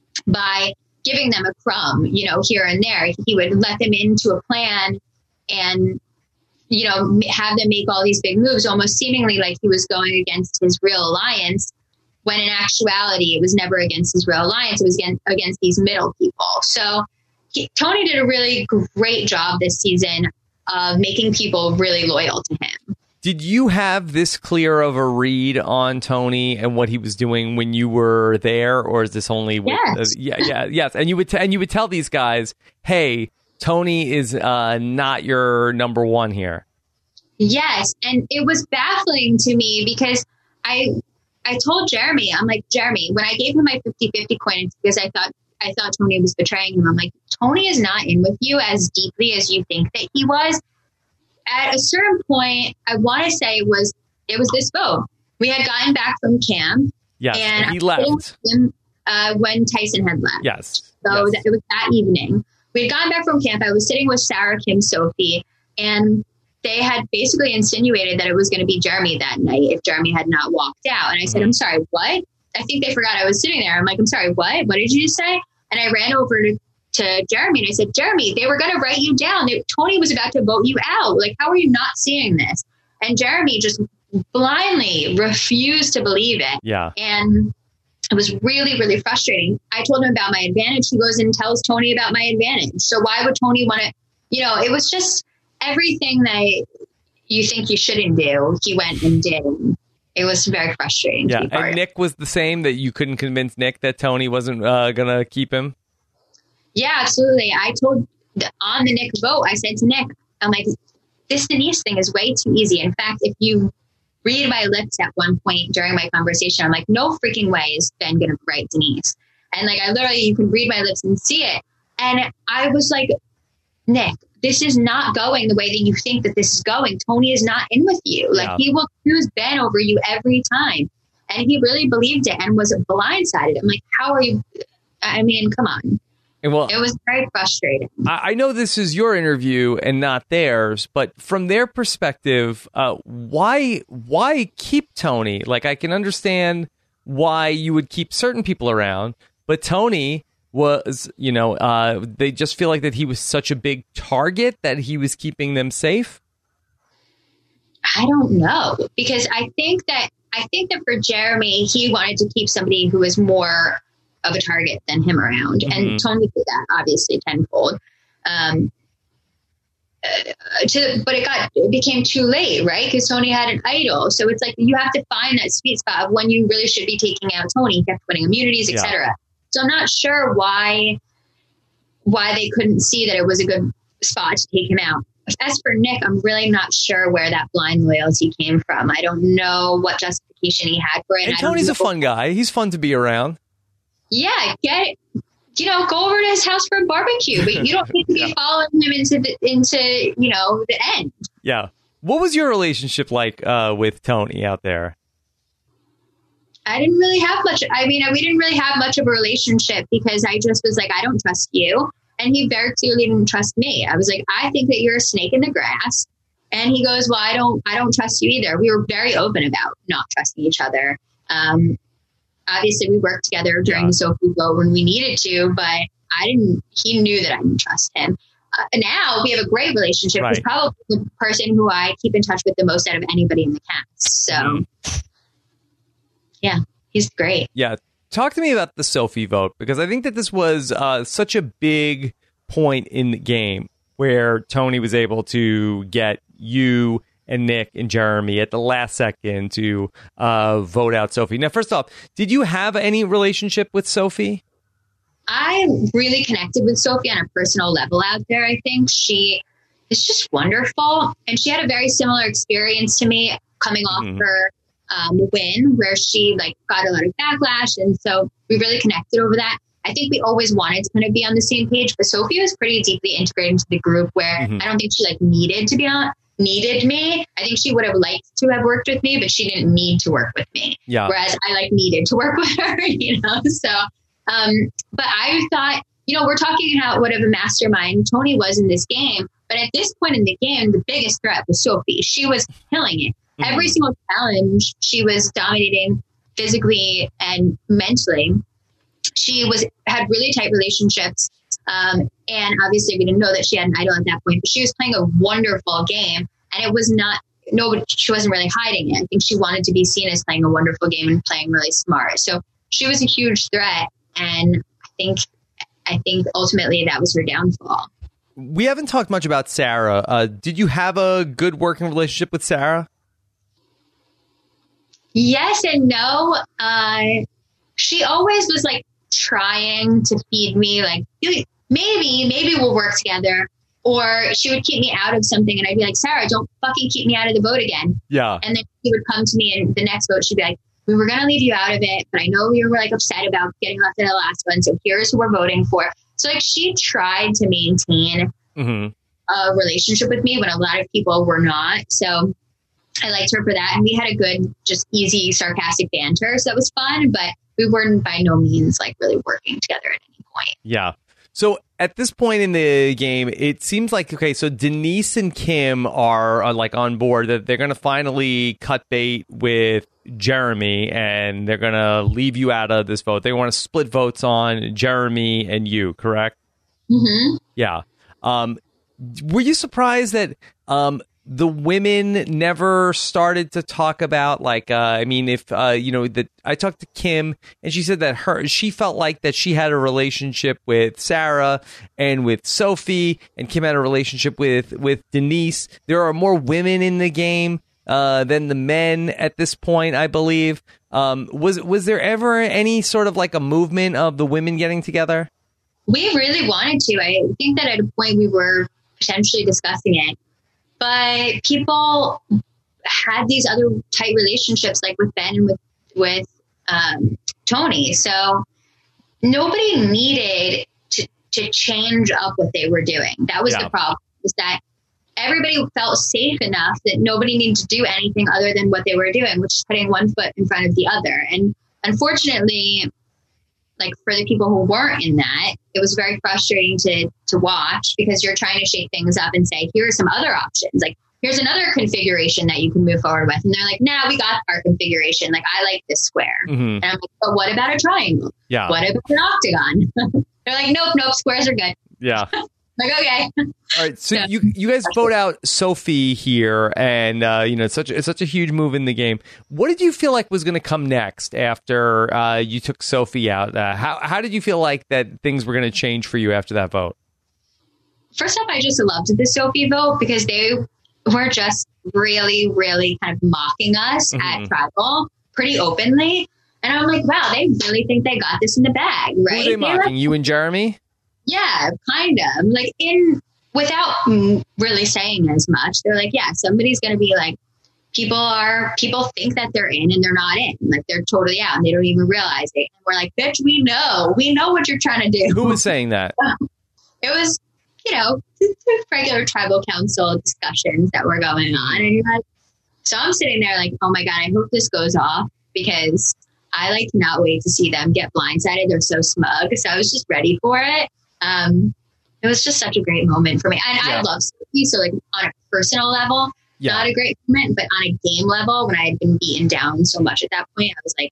by giving them a crumb, you know, here and there. He would let them into a plan and, you know, have them make all these big moves, almost seemingly like he was going against his real alliance, when in actuality, it was never against his real alliance. It was against, against these middle people. So he, Tony did a really great job this season of making people really loyal to him. Did you have this clear of a read on Tony and what he was doing when you were there, or is this only with, yes. Uh, yeah, yeah, yes? And you would t- and you would tell these guys, "Hey, Tony is uh, not your number one here." Yes, and it was baffling to me because I I told Jeremy, I'm like, Jeremy, when I gave him my fifty-fifty coin, it's because I thought I thought Tony was betraying him. I'm like, Tony is not in with you as deeply as you think that he was. At a certain point, I want to say it was it was this vote. We had gotten back from camp. Yes, and, and he left him, uh, when Tyson had left. Yes, so yes. That, it was that evening. We had gotten back from camp. I was sitting with Sarah, Kim, Sophie, and they had basically insinuated that it was going to be Jeremy that night if Jeremy had not walked out. And I said, mm-hmm. I'm sorry, what? I think they forgot I was sitting there. I'm like, I'm sorry, what? What did you say? And I ran over to to Jeremy and I said, Jeremy, they were going to write you down. They, Tony was about to vote you out. Like, how are you not seeing this? And Jeremy just blindly refused to believe it. Yeah. And it was really, really frustrating. I told him about my advantage. He goes and tells Tony about my advantage. So why would Tony want to, you know, it was just everything that you think you shouldn't do, he went and did. It was very frustrating. Yeah. To be part And of. Nick was the same, that you couldn't convince Nick that Tony wasn't uh, going to keep him? Yeah, absolutely. I told on the Nick vote, I said to Nick, I'm like, this Denise thing is way too easy. In fact, if you read my lips at one point during my conversation, I'm like, no freaking way is Ben going to write Denise. And like, I literally, you can read my lips and see it. And I was like, Nick, this is not going the way that you think that this is going. Tony is not in with you. Like, Yeah. he will choose Ben over you every time. And he really believed it and was blindsided. I'm like, how are you? I mean, come on. And well, It was very frustrating. I I know this is your interview and not theirs, but from their perspective, uh, why why keep Tony? Like, I can understand why you would keep certain people around, but Tony was, you know, uh, they just feel like that he was such a big target that he was keeping them safe. I don't know, because I think that I think that for Jeremy, he wanted to keep somebody who was more of a target than him around, Mm-hmm. and Tony did that obviously tenfold. Um, uh, to, but it got it became too late, right? Because Tony had an idol, so it's like you have to find that sweet spot of when you really should be taking out Tony. He kept winning immunities, et cetera. Yeah. So I'm not sure why why they couldn't see that it was a good spot to take him out. As for Nick, I'm really not sure where that blind loyalty came from. I don't know what justification he had for it. And I don't Tony's know- a fun guy. He's fun to be around. Yeah, get it. You know, go over to his house for a barbecue, but you don't need to be Yeah. following him into the into you know the end. Yeah. What was your relationship like uh, with Tony out there? I didn't really have much. I mean, we didn't really have much of a relationship because I just was like, I don't trust you. And he very clearly didn't trust me. I was like, I think that you're a snake in the grass. And he goes, well, I don't, I don't trust you either. We were very open about not trusting each other. Um, obviously we worked together during Yeah. the Sophie vote when we needed to, but I didn't, he knew that I didn't trust him. Uh, now we have a great relationship. Right. He's probably the person who I keep in touch with the most out of anybody in the cast. So Mhm. yeah, he's great. Yeah. Talk to me about the Sophie vote, because I think that this was uh, such a big point in the game where Tony was able to get you and Nick and Jeremy at the last second to uh, vote out Sophie. Now, first off, did you have any relationship with Sophie? I really connected with Sophie on a personal level out there. I think she is just wonderful. And she had a very similar experience to me coming off Mhm. her um, win, where she like got a lot of backlash. And so we really connected over that. I think we always wanted to kind of be on the same page, but Sophie was pretty deeply integrated into the group where Mhm. I don't think she like needed to be on, needed me. I think she would have liked to have worked with me, but she didn't need to work with me. Yeah. Whereas I like needed to work with her, you know? So, um, but I thought, you know, we're talking about what of a mastermind Tony was in this game. But at this point in the game, the biggest threat was Sophie. She was killing it. Mhm. Every single challenge, she was dominating physically and mentally. She was had really tight relationships. Um, and obviously we didn't know that she had an idol at that point, but she was playing a wonderful game. And it was not, nobody, she wasn't really hiding it. I think she wanted to be seen as playing a wonderful game and playing really smart. So she was a huge threat. And I think, I think ultimately that was her downfall. We haven't talked much about Sarah. Uh, did you have a good working relationship with Sarah? Yes and no. Uh, she always was like trying to feed me, like, maybe, maybe we'll work together. Or she would keep me out of something and I'd be like, Sarah, don't fucking keep me out of the vote again. Yeah. And then she would come to me and the next vote, she'd be like, we were going to leave you out of it, but I know you were like upset about getting left in the last one. So here's who we're voting for. So like she tried to maintain Mm-hmm. a relationship with me when a lot of people were not. So I liked her for that. And we had a good, just easy, sarcastic banter. So that was fun, but we weren't by no means like really working together at any point. Yeah. So at this point in the game, it seems like, okay, so Denise and Kim are, are like on board that they're going to finally cut bait with Jeremy and they're going to leave you out of this vote. They want to split votes on Jeremy and you, correct? Mm-hmm. Yeah. Um, were you surprised that um, the women never started to talk about, like, uh, I mean, if, uh, you know, that I talked to Kim and she said that her, she felt like that she had a relationship with Sarah and with Sophie, and Kim had a relationship with, with Denise. There are more women in the game uh, than the men at this point, I believe. Um, was, was there ever any sort of like a movement of the women getting together? We really wanted to. I think that at a point we were potentially discussing it. But people had these other tight relationships, like with Ben and with with um, Tony. So nobody needed to to change up what they were doing. That was yeah. the problem. Was that everybody felt safe enough that nobody needed to do anything other than what they were doing, which is putting one foot in front of the other. And unfortunately, like for the people who weren't in that, it was very frustrating to to watch, because you're trying to shake things up and say, here are some other options. Like, here's another configuration that you can move forward with. And they're like, nah, we got our configuration. Like, I like this square. Mm-hmm. And I'm like, but what about a triangle? Yeah. What about an octagon? They're like, nope, nope, squares are good. Yeah. Like, okay. All right. So you you guys vote out Sophie here, and uh, you know, it's such it's such a huge move in the game. What did you feel like was going to come next after uh, you took Sophie out? Uh, how how did you feel like that things were going to change for you after that vote? First off, I just loved the Sophie vote, because they were just really, really kind of mocking us mm-hmm. at Tribal pretty openly, and I'm like, wow, they really think they got this in the bag, right? Who are they mocking? Like, you and Jeremy? Yeah, kind of. Like, in without really saying as much, they're like, yeah, somebody's going to be like, people are, people think that they're in and they're not in. Like, they're totally out and they don't even realize it. And we're like, bitch, we know. We know what you're trying to do. Who was saying that? It was, you know, regular tribal council discussions that were going on. And you're like, so I'm sitting there like, oh my God, I hope this goes off, because I like cannot wait to see them get blindsided. They're so smug. So I was just ready for it. Um, it was just such a great moment for me. And yeah. I love Sophie. So like on a personal level, yeah. not a great moment, but on a game level, when I had been beaten down so much at that point, I was like.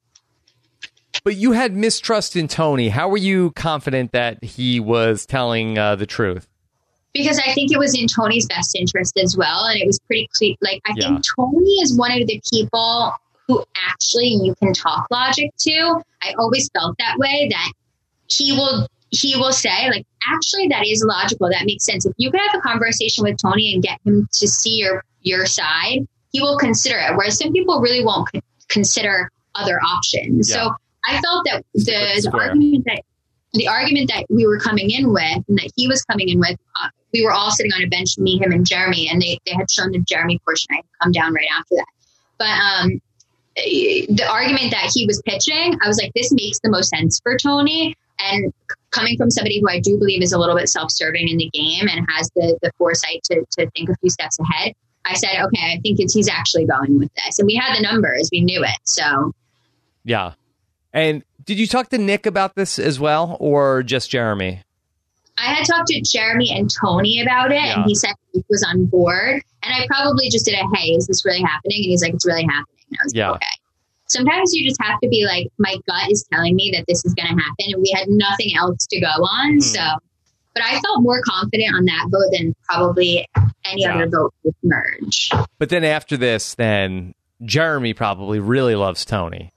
But you had mistrust in Tony. How were you confident that he was telling uh, the truth? Because I think it was in Tony's best interest as well. And it was pretty clear. Like, I yeah. think Tony is one of the people who actually you can talk logic to. I always felt that way, that he will he will say, like, actually, that is logical. That makes sense. If you could have a conversation with Tony and get him to see your, your side, he will consider it. Whereas some people really won't c- consider other options. Yeah. So I felt that the, the argument that the argument that we were coming in with, and that he was coming in with, uh, we were all sitting on a bench, me, him, and Jeremy, and they, they had shown the Jeremy portion. I had come down right after that. But um, the argument that he was pitching, I was like, this makes the most sense for Tony. And coming from somebody who I do believe is a little bit self-serving in the game and has the, the foresight to, to think a few steps ahead, I said, okay, I think it's, he's actually going with this. And we had the numbers. We knew it. So, yeah. And did you talk to Nick about this as well, or just Jeremy? I had talked to Jeremy and Tony about it, yeah. and he said he was on board. And I probably just did a, hey, is this really happening? And he's like, it's really happening. And I was yeah. like, okay. Sometimes you just have to be like, my gut is telling me that this is going to happen, and we had nothing else to go on. Mm. So, but I felt more confident on that vote than probably any yeah. other vote with Merge. But then after this, then Jeremy probably really loves Tony.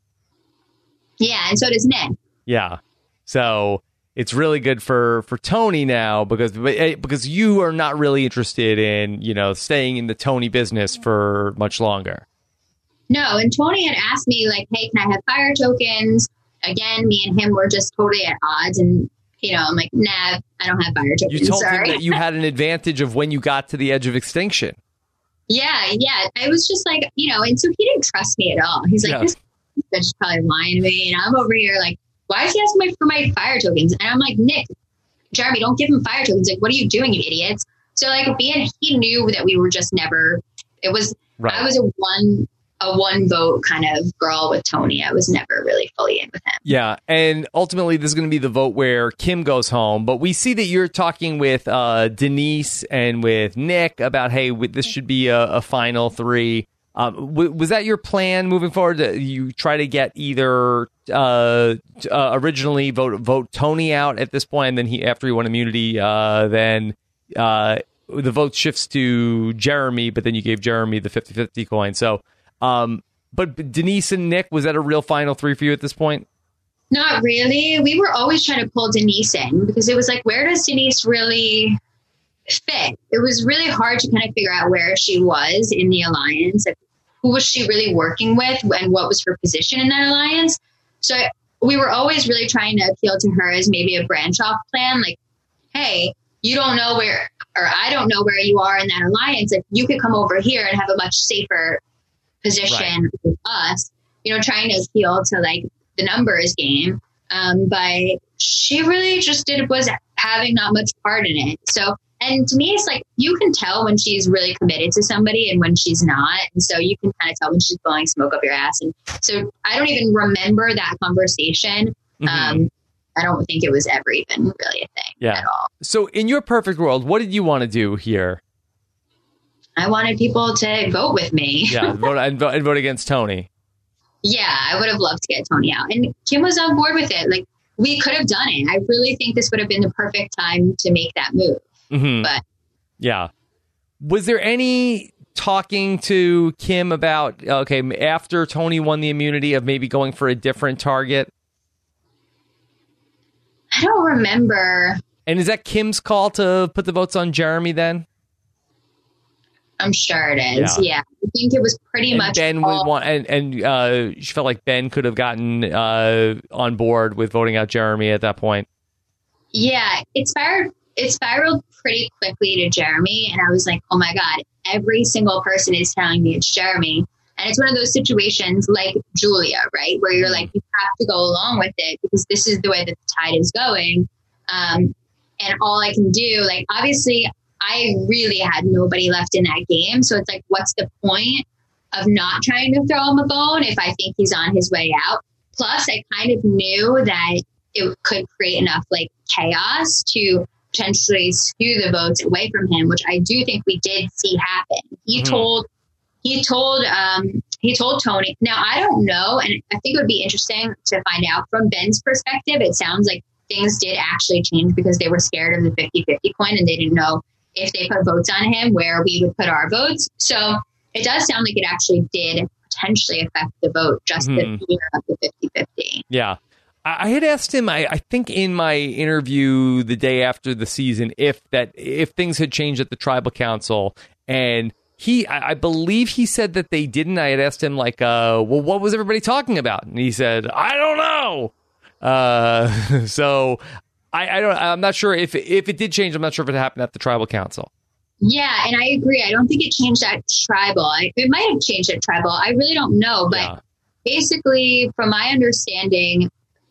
Yeah, and so does Nick. Yeah. So it's really good for, for Tony now, because because you are not really interested in, you know, staying in the Tony business for much longer. No, and Tony had asked me, like, hey, can I have fire tokens? Again, me and him were just totally at odds. And, you know, I'm like, nah, I don't have fire tokens. You told Sorry. him that you had an advantage of when you got to the edge of extinction. Yeah, yeah. I was just like, you know, and so he didn't trust me at all. He's like, yeah. this bitch is probably lying to me. And I'm over here like, why is he asking me for my fire tokens? And I'm like, Nick, Jeremy, don't give him fire tokens. Like, what are you doing, you idiots? So, like, being, he knew that we were just never, it was, right. I was a one... a one vote kind of girl with Tony. I was never really fully in with him. Yeah. And ultimately this is going to be the vote where Kim goes home, but we see that you're talking with uh, Denise and with Nick about, hey, this should be a, a final three. Um, w- was that your plan moving forward? That you try to get either uh, uh, originally vote vote Tony out at this point, and then he, after he won immunity, uh, then uh, the vote shifts to Jeremy, but then you gave Jeremy the fifty-fifty coin. So, um, but Denise and Nick, was that a real final three for you at this point? Not really. We were always trying to pull Denise in because it was like, where does Denise really fit? It was really hard to kind of figure out where she was in the alliance. Like, who was she really working with and what was her position in that alliance? So we were always really trying to appeal to her as maybe a branch off plan. Like, hey, you don't know where, or I don't know where you are in that alliance. If you could come over here and have a much safer position right. with us, you know, trying to appeal to like the numbers game. Um, but she really just did was having not much part in it. So, and to me, it's like, you can tell when she's really committed to somebody and when she's not. And so you can kind of tell when she's blowing smoke up your ass. And so I don't even remember that conversation. Mm-hmm. Um, I don't think it was ever even really a thing yeah. at all. So in your perfect world, what did you want to do here? I wanted people to vote with me. yeah, vote, and, vote, and vote against Tony. Yeah, I would have loved to get Tony out. And Kim was on board with it. Like, we could have done it. I really think this would have been the perfect time to make that move. Mm-hmm. But yeah. Was there any talking to Kim about, okay, after Tony won the immunity, of maybe going for a different target? I don't remember. And is that Kim's call to put the votes on Jeremy then? I'm sure it is. Yeah. yeah. I think it was pretty and much. Ben all- would want, and, and uh, she felt like Ben could have gotten uh, on board with voting out Jeremy at that point. Yeah. It spiraled, it spiraled pretty quickly to Jeremy. And I was like, oh my God, every single person is telling me it's Jeremy. And it's one of those situations like Julia, right? Where you're like, you have to go along with it because this is the way that the tide is going. Um, and all I can do, like, obviously, I really had nobody left in that game. So it's like, what's the point of not trying to throw him a bone if I think he's on his way out? Plus, I kind of knew that it could create enough like chaos to potentially skew the votes away from him, which I do think we did see happen. He mm-hmm. told, he told, um, he told Tony. Now, I don't know, and I think it would be interesting to find out from Ben's perspective. It sounds like things did actually change because they were scared of the fifty-fifty coin and they didn't know if they put votes on him where we would put our votes. So it does sound like it actually did potentially affect the vote, just mm-hmm. the fear of the fifty-fifty. Yeah. I had asked him, I, I think in my interview the day after the season, if that if things had changed at the tribal council, and he, I, I believe he said that they didn't. I had asked him like, uh, well, what was everybody talking about? And he said, I don't know. Uh, so I, I don't, I'm not sure if, if it did change. I'm not sure if it happened at the tribal council. Yeah. And I agree. I don't think it changed at tribal. I, it might have changed at tribal. I really don't know. But yeah. basically, from my understanding,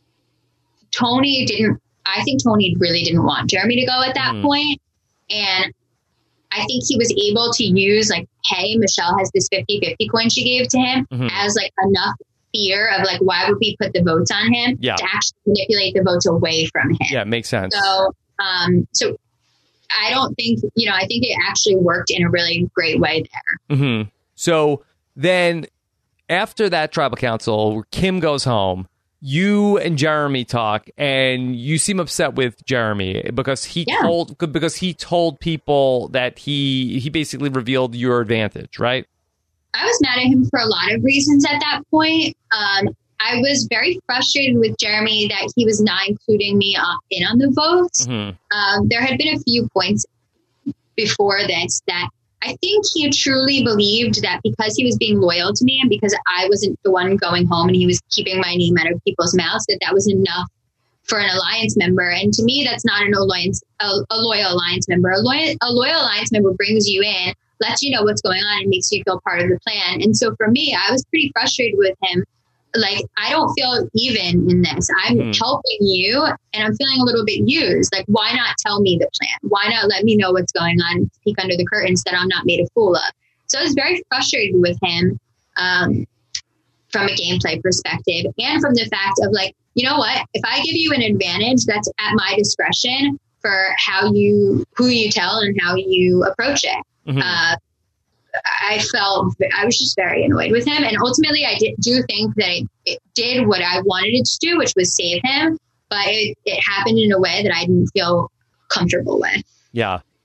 Tony didn't, I think Tony really didn't want Jeremy to go at that mm. point. And I think he was able to use like, hey, Michelle has this fifty-fifty coin she gave to him mm-hmm. as like enough fear of like, why would we put the votes on him yeah. to actually manipulate the votes away from him? Yeah, it makes sense. So, um, so I don't think, you know, I think it actually worked in a really great way there. Mm-hmm. So then after that tribal council, Kim goes home. You and Jeremy talk, and you seem upset with Jeremy because he yeah. told because he told people that he he basically revealed your advantage, right? I was mad at him for a lot of reasons at that point. Um, I was very frustrated with Jeremy that he was not including me uh, in on the votes. Mm-hmm. Um, there had been a few points before this that I think he truly believed that because he was being loyal to me and because I wasn't the one going home and he was keeping my name out of people's mouths, that that was enough for an alliance member. And to me, that's not an alliance, a, a loyal alliance member. A loyal, a loyal alliance member brings you in, lets you know what's going on, and makes you feel part of the plan. And so for me, I was pretty frustrated with him. Like, I don't feel even in this. I'm mm. helping you and I'm feeling a little bit used. Like, why not tell me the plan? Why not let me know what's going on, peek under the curtains that I'm not made a fool of? So I was very frustrated with him um, from a gameplay perspective and from the fact of like, you know what? If I give you an advantage, that's at my discretion for how you, who you tell and how you approach it. Mm-hmm. Uh, I felt, I was just very annoyed with him. And ultimately, I did, do think that it, it did what I wanted it to do, which was save him. But it, it happened in a way that I didn't feel comfortable with. Yeah.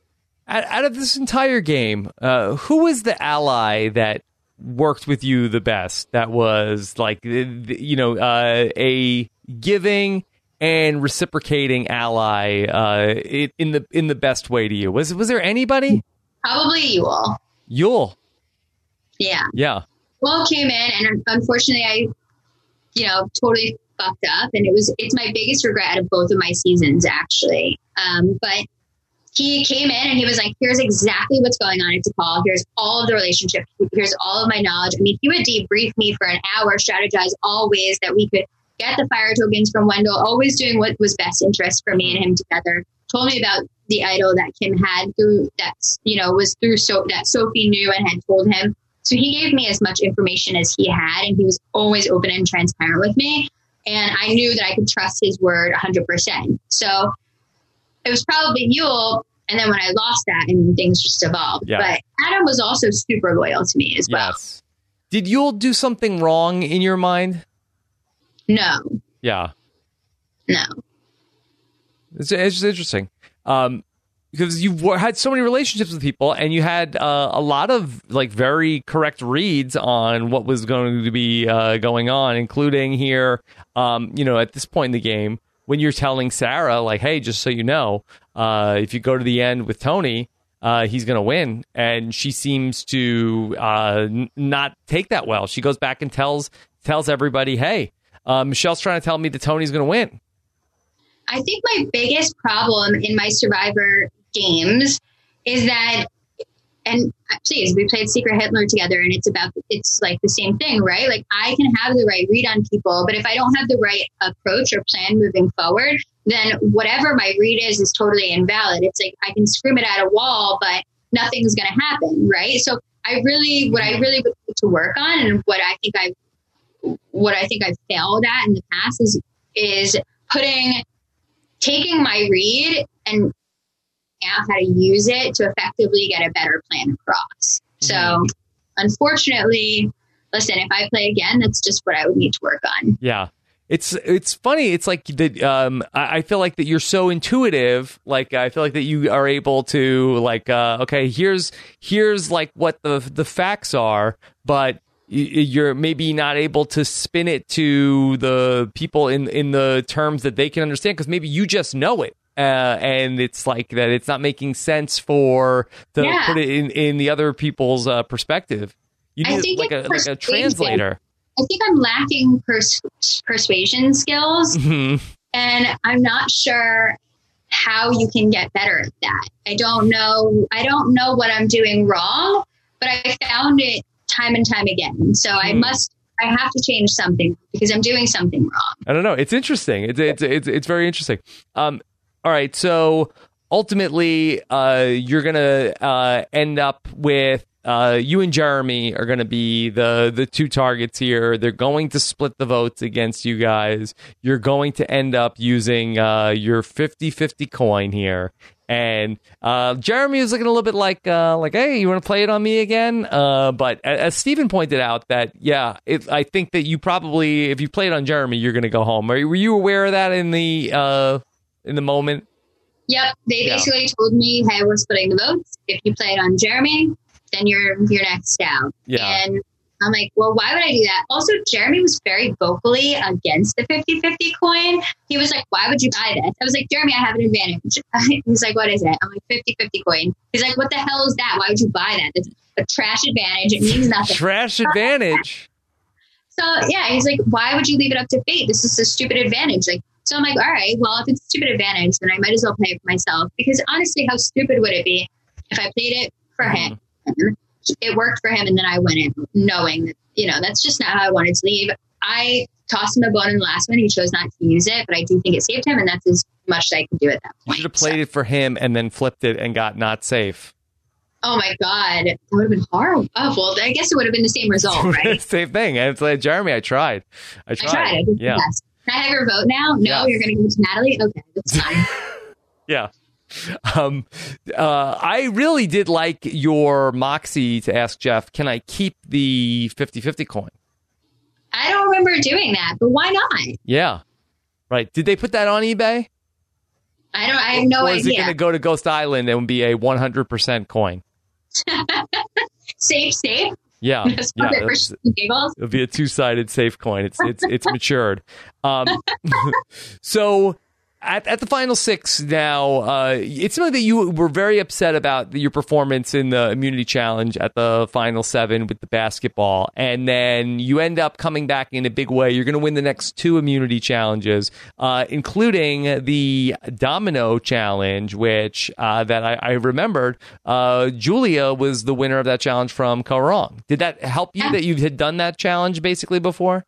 out, out of this entire game, uh, who was the ally that worked with you the best? That was like, you know, uh, a giving and reciprocating ally uh, in the in the best way to you. Was was there anybody? Probably Yul. Yul. Yeah. Yeah. Yul came in, and unfortunately, I, you know, totally fucked up, and it was it's my biggest regret of both of my seasons, actually. Um, but he came in and he was like, "Here's exactly what's going on at DePaul. Here's all of the relationship. Here's all of my knowledge." I mean, he would debrief me for an hour, strategize all ways that we could get the fire tokens from Wendell, always doing what was best interest for me and him together. Told me about the idol that Kim had through that, you know, was through so that Sophie knew and had told him. So he gave me as much information as he had, and he was always open and transparent with me. And I knew that I could trust his word one hundred percent. So it was probably Yul. And then when I lost that, I mean, things just evolved. Yeah. But Adam was also super loyal to me as well. Yes. Did Yul do something wrong in your mind? No. Yeah. No. It's, it's just interesting. Um, because you've had so many relationships with people, and you had uh, a lot of like very correct reads on what was going to be uh, going on, including here, um, you know, at this point in the game, when you're telling Sarah, like, hey, just so you know, uh, if you go to the end with Tony, uh, he's going to win. And she seems to uh, n- not take that well. She goes back and tells tells everybody, hey, uh, Michelle's trying to tell me that Tony's going to win. I think my biggest problem in my Survivor games is that, and please, we played Secret Hitler together, and it's about, it's like the same thing, right? Like, I can have the right read on people, but if I don't have the right approach or plan moving forward, then whatever my read is, is totally invalid. It's like, I can scream it at a wall, but nothing's going to happen, right? So I really, what I really would need to work on, and what I think I've, what I think I've failed at in the past is, is putting, taking my read and out how to use it to effectively get a better plan across. So mm-hmm. unfortunately, listen, if I play again, that's just what I would need to work on. Yeah. It's it's funny. It's like that. Um, I I feel like that you're so intuitive. Like I feel like that you are able to like. Uh, okay, here's here's like what the the facts are, but you're maybe not able to spin it to the people in in the terms that they can understand, because maybe you just know it. Uh, and it's like that it's not making sense for to yeah. put it in, in the other people's uh, perspective. You need like a, like a translator. I think I'm lacking pers- persuasion skills, mm-hmm. and I'm not sure how you can get better at that. I don't know. I don't know what I'm doing wrong, but I found it time and time again. So mm. I must. I have to change something because I'm doing something wrong. I don't know. It's interesting. It's it's it's, it's very interesting. Um. All right, so ultimately, uh, you're gonna uh, end up with uh, you and Jeremy are gonna be the the two targets here. They're going to split the votes against you guys. You're going to end up using uh, your fifty-fifty coin here, and uh, Jeremy is looking a little bit like uh, like, hey, you want to play it on me again? Uh, but as Steven pointed out, that yeah, it, I think that you probably, if you played on Jeremy, you're gonna go home. Are, were you aware of that in the? Uh, in the moment? Yep. They basically yeah. told me, hey, we're splitting the votes. If you play it on Jeremy, then you're you're next out. Yeah. And I'm like, well, why would I do that? Also, Jeremy was very vocally against the fifty-fifty coin. He was like, why would you buy this? I was like, Jeremy, I have an advantage. He's like, what is it? I'm like, fifty-fifty coin. He's like, what the hell is that? Why would you buy that? It's a trash advantage. It means nothing. Trash advantage. So, yeah, he's like, why would you leave it up to fate? This is a stupid advantage. Like, so I'm like, all right, well, if it's a stupid advantage, then I might as well play it for myself. Because honestly, how stupid would it be if I played it for mm-hmm. him? And it worked for him, and then I went in knowing that, you know, that's just not how I wanted to leave. I tossed him a bone in the last one. He chose not to use it, but I do think it saved him, and that's as much as I could do at that point. You should have played so. it for him and then flipped it and got not safe. Oh, my God. That would have been horrible. Oh, well, I guess it would have been the same result, right? Same thing. It's like, Jeremy, I tried. I tried. I tried. I did yeah. the best. Can I have your vote now? No, yes. You're going to give it to Natalie? Okay, that's fine. yeah. Um, uh, I really did like your moxie to ask Jeff, can I keep the fifty-fifty coin? I don't remember doing that, but why not? Yeah. Right. Did they put that on eBay? I don't. I have no or idea. Is it going to go to Ghost Island and be a one hundred percent coin? safe, safe. Yeah, yeah. For giggles. It'll be a two-sided safe coin. It's it's it's matured. Um, so. At, at the final six now, uh, it's something that you were very upset about your performance in the immunity challenge at the final seven with the basketball. And then you end up coming back in a big way. You're going to win the next two immunity challenges, uh, including the domino challenge, which uh, that I, I remembered. Uh, Julia was the winner of that challenge from Ko Wrong. Did that help you that you had done that challenge basically before?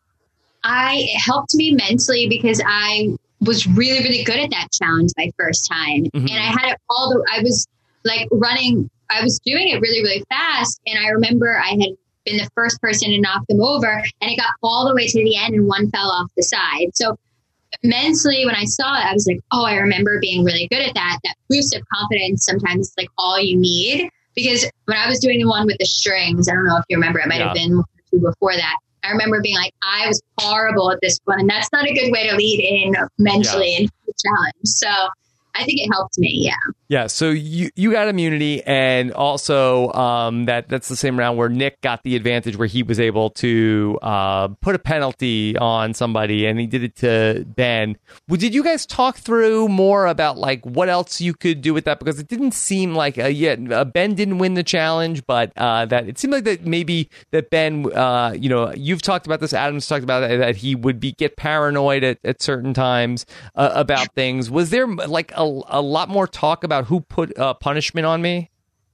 I it helped me mentally because I was really, really good at that challenge my first time. Mm-hmm. And I had it all the, I was like running, I was doing it really, really fast. And I remember I had been the first person to knock them over and it got all the way to the end and one fell off the side. So mentally, when I saw it, I was like, oh, I remember being really good at that. That boost of confidence sometimes is like all you need. Because when I was doing the one with the strings, I don't know if you remember, it might yeah. have been one or two before that. I remember being like, I was horrible at this one, and that's not a good way to lead in mentally yeah. into the challenge. So I think it helped me. Yeah. Yeah. So you, you got immunity, and also um, that that's the same round where Nick got the advantage, where he was able to uh, put a penalty on somebody, and he did it to Ben. Well, did you guys talk through more about like what else you could do with that? Because it didn't seem like uh, yeah, uh, Ben didn't win the challenge, but uh, that it seemed like that maybe that Ben, uh, you know, you've talked about this. Adam's talked about it, that he would be get paranoid at, at certain times uh, about things. Was there like a, a lot more talk about who put uh, punishment on me?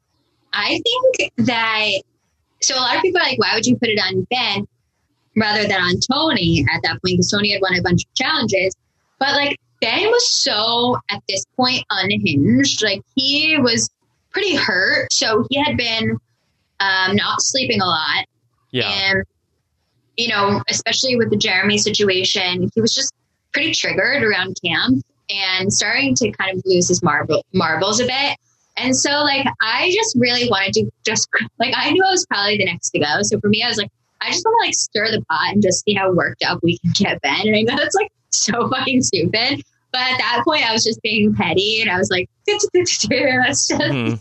I think that, so a lot of people are like, why would you put it on Ben rather than on Tony at that point? Because Tony had won a bunch of challenges. But like Ben was so at this point unhinged. Like he was pretty hurt. So he had been um, not sleeping a lot. Yeah. And, you know, especially with the Jeremy situation, he was just pretty triggered around camp and starting to kind of lose his marble, marbles a bit. And so, like, I just really wanted to just, like, I knew I was probably the next to go. So for me, I was like, I just want to, like, stir the pot and just see how worked up we can get Ben. And I know it's, like, so fucking stupid. But at that point, I was just being petty. And I was like, let's just mm-hmm.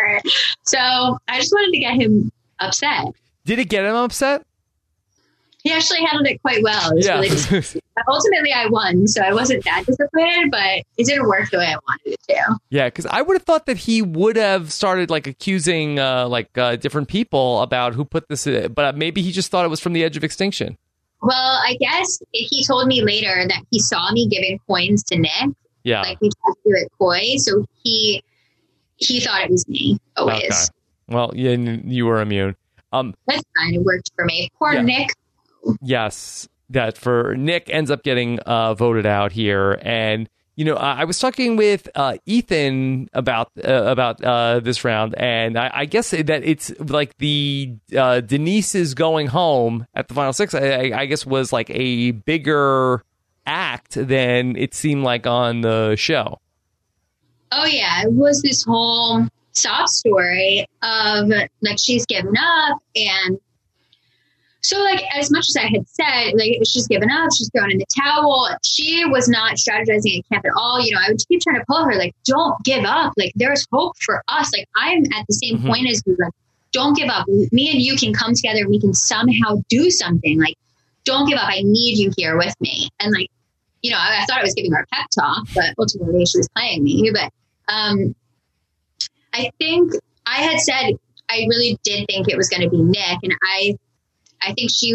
So I just wanted to get him upset. Did it get him upset? He actually handled it quite well. It was yeah. really dis- Ultimately, I won, so I wasn't that disappointed, but it didn't work the way I wanted it to. Yeah, because I would have thought that he would have started like accusing uh, like uh, different people about who put this in, but maybe he just thought it was from the edge of extinction. Well, I guess he told me later that he saw me giving coins to Nick. Yeah. Like we tried to do it coy, so he he thought it was me always. Okay. Well, yeah, you were immune. Um, That's fine. It worked for me. Poor yeah. Nick. Yes, that for Nick ends up getting uh, voted out here, and you know I, I was talking with uh, Ethan about uh, about uh, this round, and I, I guess that it's like the uh, Denise's going home at the final six. I, I guess was like a bigger act than it seemed like on the show. Oh yeah, it was this whole sob story of like she's given up and. So, like, as much as I had said, like, she's given up, she's thrown in the towel, she was not strategizing at camp at all. You know, I would keep trying to pull her, like, don't give up. Like, there's hope for us. Like, I'm at the same mm-hmm. point as you. Like, don't give up. Me and you can come together. We can somehow do something. Like, don't give up. I need you here with me. And, like, you know, I, I thought I was giving her a pep talk, but ultimately she was playing me. But um, I think I had said I really did think it was going to be Nick. And I... I think she,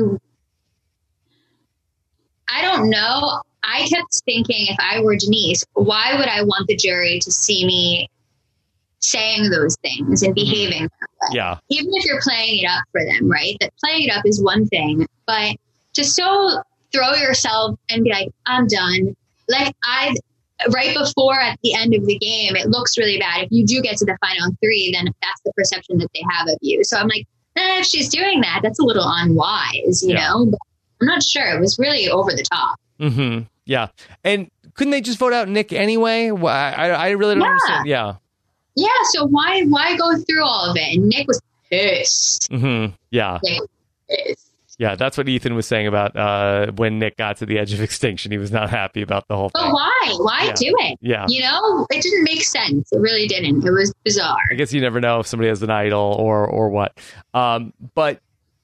I don't know. I kept thinking if I were Denise, why would I want the jury to see me saying those things and behaving that way? Yeah. Even if you're playing it up for them, right? That playing it up is one thing, but to so throw yourself and be like, I'm done. Like I, right before at the end of the game, it looks really bad. If you do get to the final three, then that's the perception that they have of you. So I'm like, Eh, if she's doing that, that's a little unwise, you yeah. know? But I'm not sure. It was really over the top. Mm-hmm. Yeah. And couldn't they just vote out Nick anyway? I, I, I really don't yeah. understand. Yeah. Yeah. So why why go through all of it? And Nick was pissed. Mm-hmm. Yeah. Like, pissed. Yeah, that's what Ethan was saying about uh, when Nick got to the edge of extinction. He was not happy about the whole thing. But why? Why yeah. do it? Yeah. You know, it didn't make sense. It really didn't. It was bizarre. I guess you never know if somebody has an idol or or what. Um, but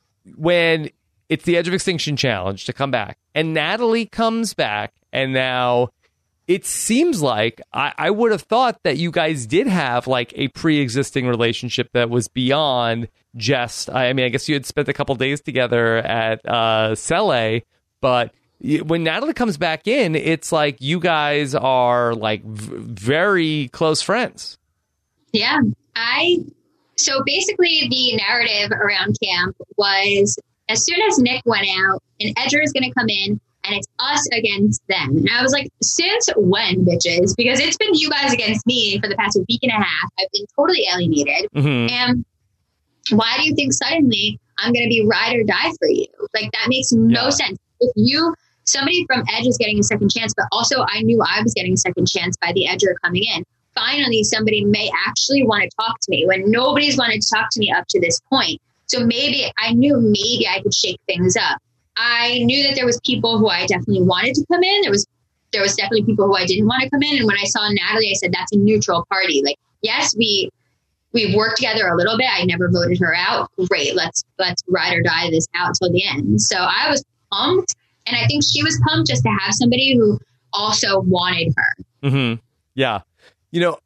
when it's the Edge of Extinction challenge to come back, and Natalie comes back, and now it seems like I, I would have thought that you guys did have like a pre-existing relationship that was beyond just, I mean, I guess you had spent a couple days together at uh, Cele, but when Natalie comes back in, it's like you guys are like v- very close friends. Yeah. I, so basically the narrative around camp was as soon as Nick went out, an edger is going to come in and it's us against them. And I was like, since when, bitches? Because it's been you guys against me for the past week and a half. I've been totally alienated. Mm-hmm. And why do you think suddenly I'm going to be ride or die for you? Like, that makes no yeah. sense. If you, somebody from Edge is getting a second chance, but also I knew I was getting a second chance by the edger coming in. Finally, somebody may actually want to talk to me when nobody's wanted to talk to me up to this point. So maybe I knew maybe I could shake things up. I knew that there was people who I definitely wanted to come in. There was, there was definitely people who I didn't want to come in. And when I saw Natalie, I said, that's a neutral party. Like, yes, we, We've worked together a little bit. I never voted her out. Great. Let's let's ride or die this out till the end. So I was pumped. And I think she was pumped just to have somebody who also wanted her. Mm-hmm. Yeah. You know,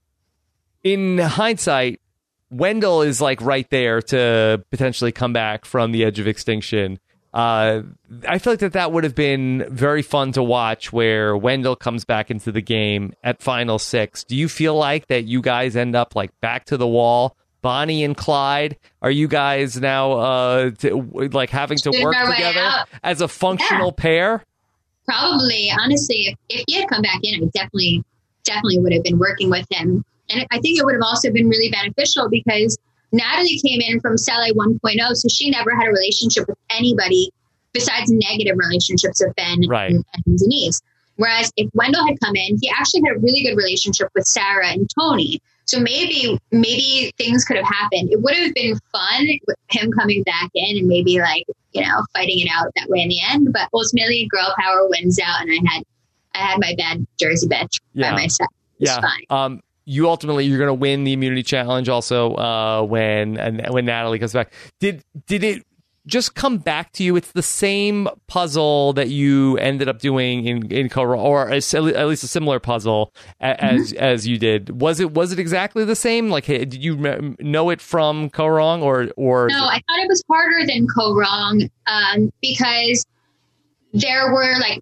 in hindsight, Wendell is like right there to potentially come back from the edge of extinction. Uh, I feel like that that would have been very fun to watch where Wendell comes back into the game at final six. Do you feel like that you guys end up like back to the wall? Bonnie and Clyde, are you guys now uh, to, like having to Shooting work our way together out. as a functional Yeah. pair? Probably. Honestly, if, if he had come back in, I definitely, definitely would have been working with him. And I think it would have also been really beneficial because Natalie came in from Cele one point oh, so she never had a relationship with anybody besides negative relationships with Ben right. and, and Denise. Whereas if Wendell had come in, he actually had a really good relationship with Sarah and Tony. So maybe maybe things could have happened. It would have been fun with him coming back in and maybe like, you know, fighting it out that way in the end. But ultimately, girl power wins out, and I had I had my bad Jersey bitch yeah. by myself. It's yeah. fine. Um, you ultimately you're going to win the immunity challenge also uh, when and when Natalie comes back. Did did it just come back to you? It's the same puzzle that you ended up doing in in Ko-Rong, or at least a similar puzzle as mm-hmm. as you did. Was it was it exactly the same? Like, hey, did you know it from Ko-Rong or or? No, I thought it was harder than Ko-Rong um, because there were like.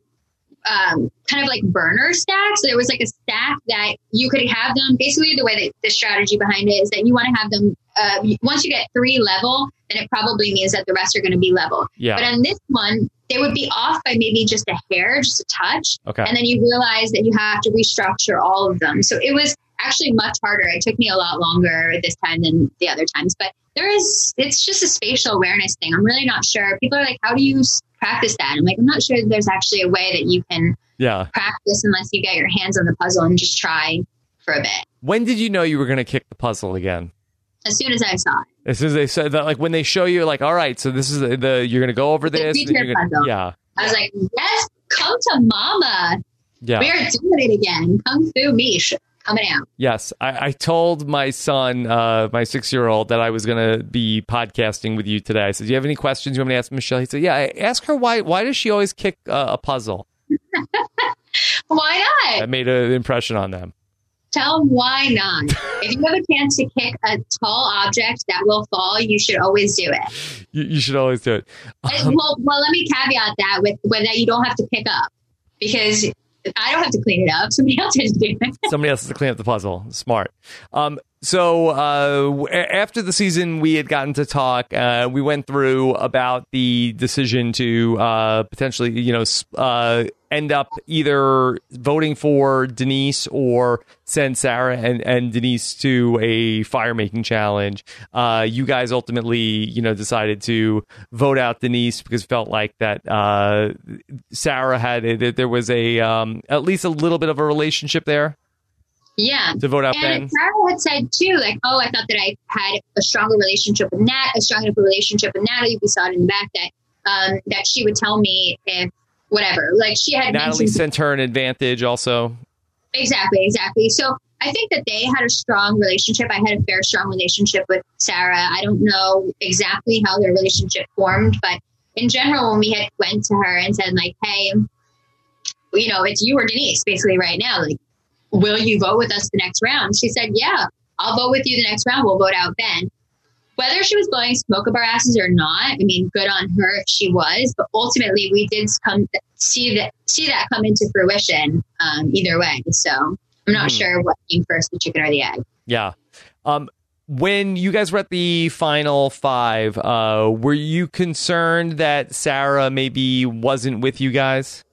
Um, kind of like burner stacks. So there was like a stack that you could have them. Basically, the way that the strategy behind it is that you want to have them. Uh, once you get three level, then it probably means that the rest are going to be level. Yeah. But on this one, they would be off by maybe just a hair, just a touch. Okay. And then you realize that you have to restructure all of them. So it was actually much harder. It took me a lot longer this time than the other times. But there is, it's just a spatial awareness thing. I'm really not sure. People are like, how do you practice that? I'm like, I'm not sure that there's actually a way that you can yeah. practice unless you get your hands on the puzzle and just try for a bit. When did you know you were going to kick the puzzle again? As soon as I saw it. As soon as they said that, like when they show you, like, all right, so this is the, the you're going to go over The this. three-tier and you're gonna, puzzle. yeah. I was like, yes, come to mama. Yeah. We are doing it again. Kung Fu Mish coming out. Yes. I, I told my son, uh, my six-year-old, that I was going to be podcasting with you today. I said, do you have any questions you want me to ask Michelle? He said, yeah, ask her why Why does she always kick uh, a puzzle? Why not? That made an impression on them. Tell them why not. If you have a chance to kick a tall object that will fall, you should always do it. You, you should always do it. Um, well, well, let me caveat that with, with that you don't have to pick up because I don't have to clean it up. Somebody else has to do it. Somebody else has to clean up the puzzle. Smart. Um, so uh, after the season, we had gotten to talk. Uh, we went through about the decision to uh, potentially, you know, uh, end up either voting for Denise or send Sarah and, and Denise to a fire making challenge. Uh, you guys ultimately, you know, decided to vote out Denise because it felt like that uh, Sarah had that there was a um, at least a little bit of a relationship there. Yeah. To vote out and Ben. Sarah had said too, like, oh, I thought that I had a stronger relationship with Nat, a strong enough relationship with Natalie. We saw it in the back that um, that she would tell me if whatever, like she had Natalie mentioned- sent her an advantage also. Exactly, exactly. So I think that they had a strong relationship. I had a fair, strong relationship with Sarah. I don't know exactly how their relationship formed, but in general, when we had went to her and said like, hey, you know, it's you or Denise basically right now, like, will you vote with us the next round? She said, yeah, I'll vote with you the next round. We'll vote out Ben. Whether she was blowing smoke up our asses or not, I mean, good on her if she was, but ultimately we did come see that see that come into fruition um, either way. So I'm not mm. sure what came first, the chicken or the egg. Yeah. Um, when you guys were at the final five, uh, were you concerned that Sarah maybe wasn't with you guys?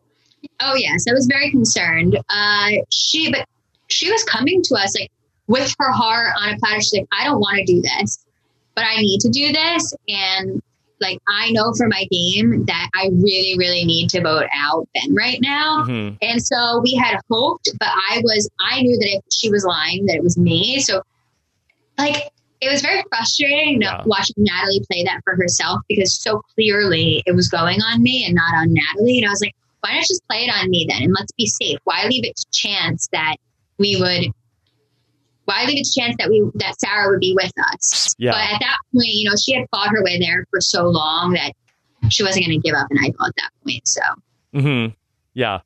Oh yes, I was very concerned. Uh, she, but she was coming to us like with her heart on a platter. She's like, I don't want to do this, but I need to do this. And like, I know for my game that I really, really need to vote out Ben right now. Mm-hmm. And so we had hoped, but I was, I knew that if she was lying, that it was me. So like, it was very frustrating yeah. watching Natalie play that for herself because so clearly it was going on me and not on Natalie. And I was like, why not just play it on me then? And let's be safe. Why leave it to chance that we would, why leave it to chance that we, that Sarah would be with us? Yeah. But at that point, you know, she had fought her way there for so long that she wasn't going to give up. And I thought at that point, so. Mm-hmm. Yeah.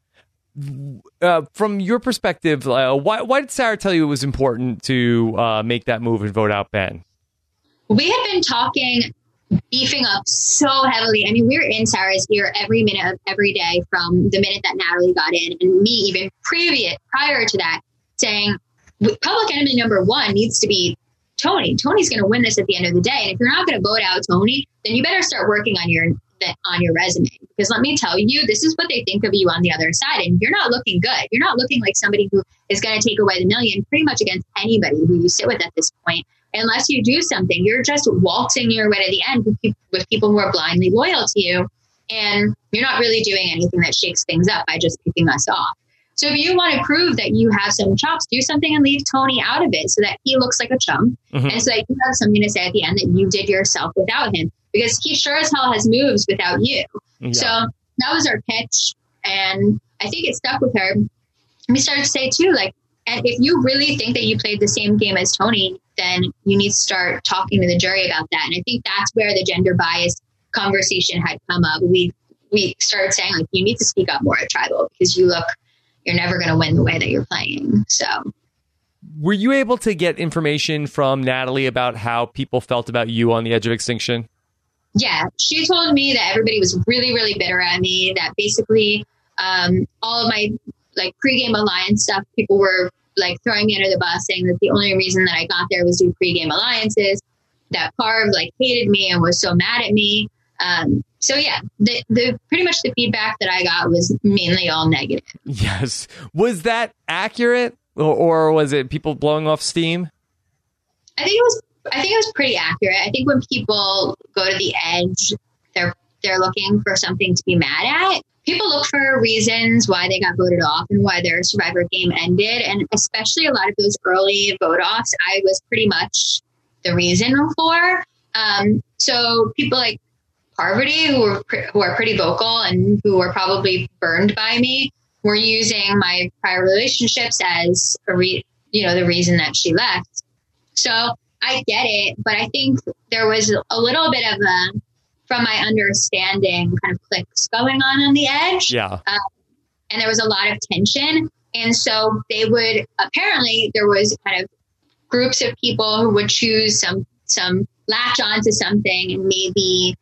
Uh, from your perspective, uh, why, why did Sarah tell you it was important to uh, make that move and vote out Ben? We had been talking, beefing up so heavily. I mean, we were in Sarah's ear every minute of every day from the minute that Natalie got in, and me even previous prior to that saying public enemy number one needs to be Tony. Tony's going to win this at the end of the day. And if you're not going to vote out Tony, then you better start working on your on your resume, because let me tell you, this is what they think of you on the other side. And you're not looking good. You're not looking like somebody who is going to take away the million pretty much against anybody who you sit with at this point. Unless you do something, you're just waltzing your way to the end with people, with people who are blindly loyal to you. And you're not really doing anything that shakes things up by just picking us off. So if you want to prove that you have some chops, do something and leave Tony out of it so that he looks like a chump. Mm-hmm. And so that you have something to say at the end that you did yourself without him, because he sure as hell has moves without you. Yeah. So that was our pitch. And I think it stuck with her. We started to say too, like, and if you really think that you played the same game as Tony, then you need to start talking to the jury about that. And I think that's where the gender bias conversation had come up. We we started saying, like, you need to speak up more at Tribal because you look, you're never going to win the way that you're playing. So were you able to get information from Natalie about how people felt about you on the edge of extinction? Yeah, she told me that everybody was really, really bitter at me, that basically um, all of my like pregame alliance stuff, people were like throwing me under the bus, saying that the only reason that I got there was due pregame alliances, that Parv like hated me and was so mad at me. Um, so yeah, the, the pretty much the feedback that I got was mainly all negative. Yes. Was that accurate, or, or was it people blowing off steam? I think it was I think it was pretty accurate. I think when people go to the edge, they're they're looking for something to be mad at. People look for reasons why they got voted off and why their Survivor game ended. And especially a lot of those early vote offs, I was pretty much the reason for. Um, so people like Parvati, who were who are pretty vocal and who were probably burned by me, were using my prior relationships as a re- you know the reason that she left. So I get it, but I think there was a little bit of a, from my understanding, kind of clicks going on on the edge. Yeah. Um, and there was a lot of tension. And so they would, apparently there was kind of groups of people who would choose some, some latch on to something and maybe,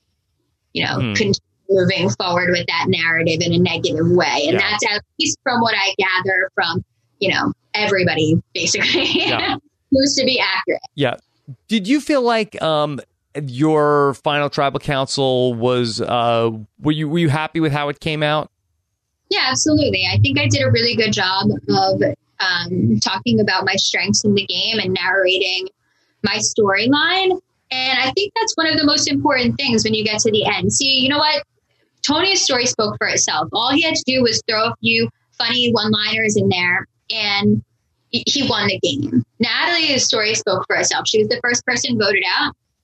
you know, mm. continue moving forward with that narrative in a negative way. And yeah. that's at least from what I gather from, you know, everybody basically. Yeah. Who's to be accurate. Yeah. Did you feel like um, your final tribal council was, uh, were you were you happy with how it came out? Yeah, absolutely. I think I did a really good job of um, talking about my strengths in the game and narrating my storyline. And I think that's one of the most important things when you get to the end. See, you know what? Tony's story spoke for itself. All he had to do was throw a few funny one-liners in there, and he won the game. Natalie's story spoke for herself. She was the first person voted out.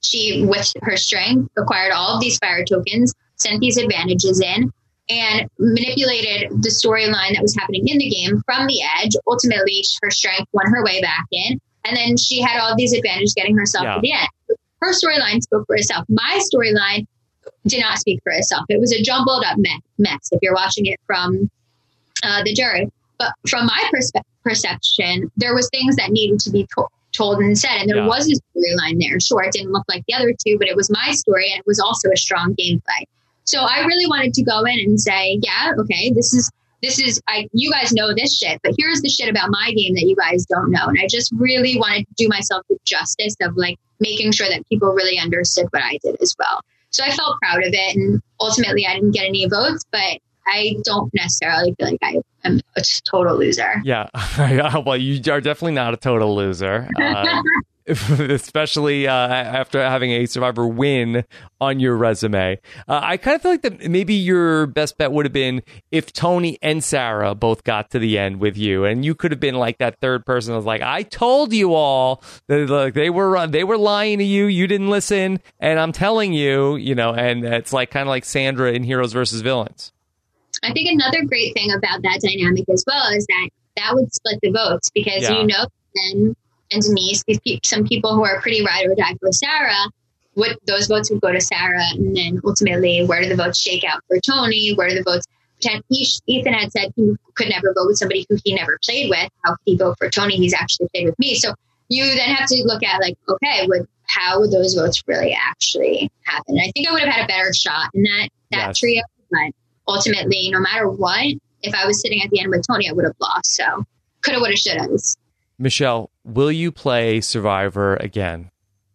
she, with her strength, acquired all of these fire tokens, sent these advantages in, and manipulated the storyline that was happening in the game from the edge. Ultimately, her strength won her way back in. And then she had all of these advantages getting herself yeah. to the end. Her storyline spoke for itself. My storyline did not speak for itself. It was a jumbled up mess if you're watching it from uh, the jury. But from my perspe- perception, there was things that needed to be to- told and said. And there yeah. was a storyline there. Sure, it didn't look like the other two, but it was my story, and it was also a strong gameplay. So I really wanted to go in and say, yeah, okay, this is, this is, I, you guys know this shit, but here's the shit about my game that you guys don't know. And I just really wanted to do myself the justice of like making sure that people really understood what I did as well. So I felt proud of it. And ultimately I didn't get any votes, but I don't necessarily feel like I am a total loser. Yeah. Well, you are definitely not a total loser. Uh, especially uh, after having a Survivor win on your resume. Uh, I kind of feel like that maybe your best bet would have been if Tony and Sarah both got to the end with you, and you could have been like that third person that was like, I told you all that like, they were they were lying to you, you didn't listen, and I'm telling you, you know, and it's like kind of like Sandra in Heroes versus Villains. I think another great thing about that dynamic as well is that that would split the votes because, yeah. you know, then and Denise, these pe- some people who are pretty ride or die for Sarah, would those votes would go to Sarah, and then ultimately, where do the votes shake out for Tony? Where do the votes? Ethan had said he could never vote with somebody who he never played with. How could he vote for Tony? He's actually played with me. So you then have to look at like, okay, would how would those votes really actually happen? I think I would have had a better shot in that that yes. trio, but ultimately, no matter what, if I was sitting at the end with Tony, I would have lost. So coulda, woulda, shoulda. Michelle, will you play Survivor again?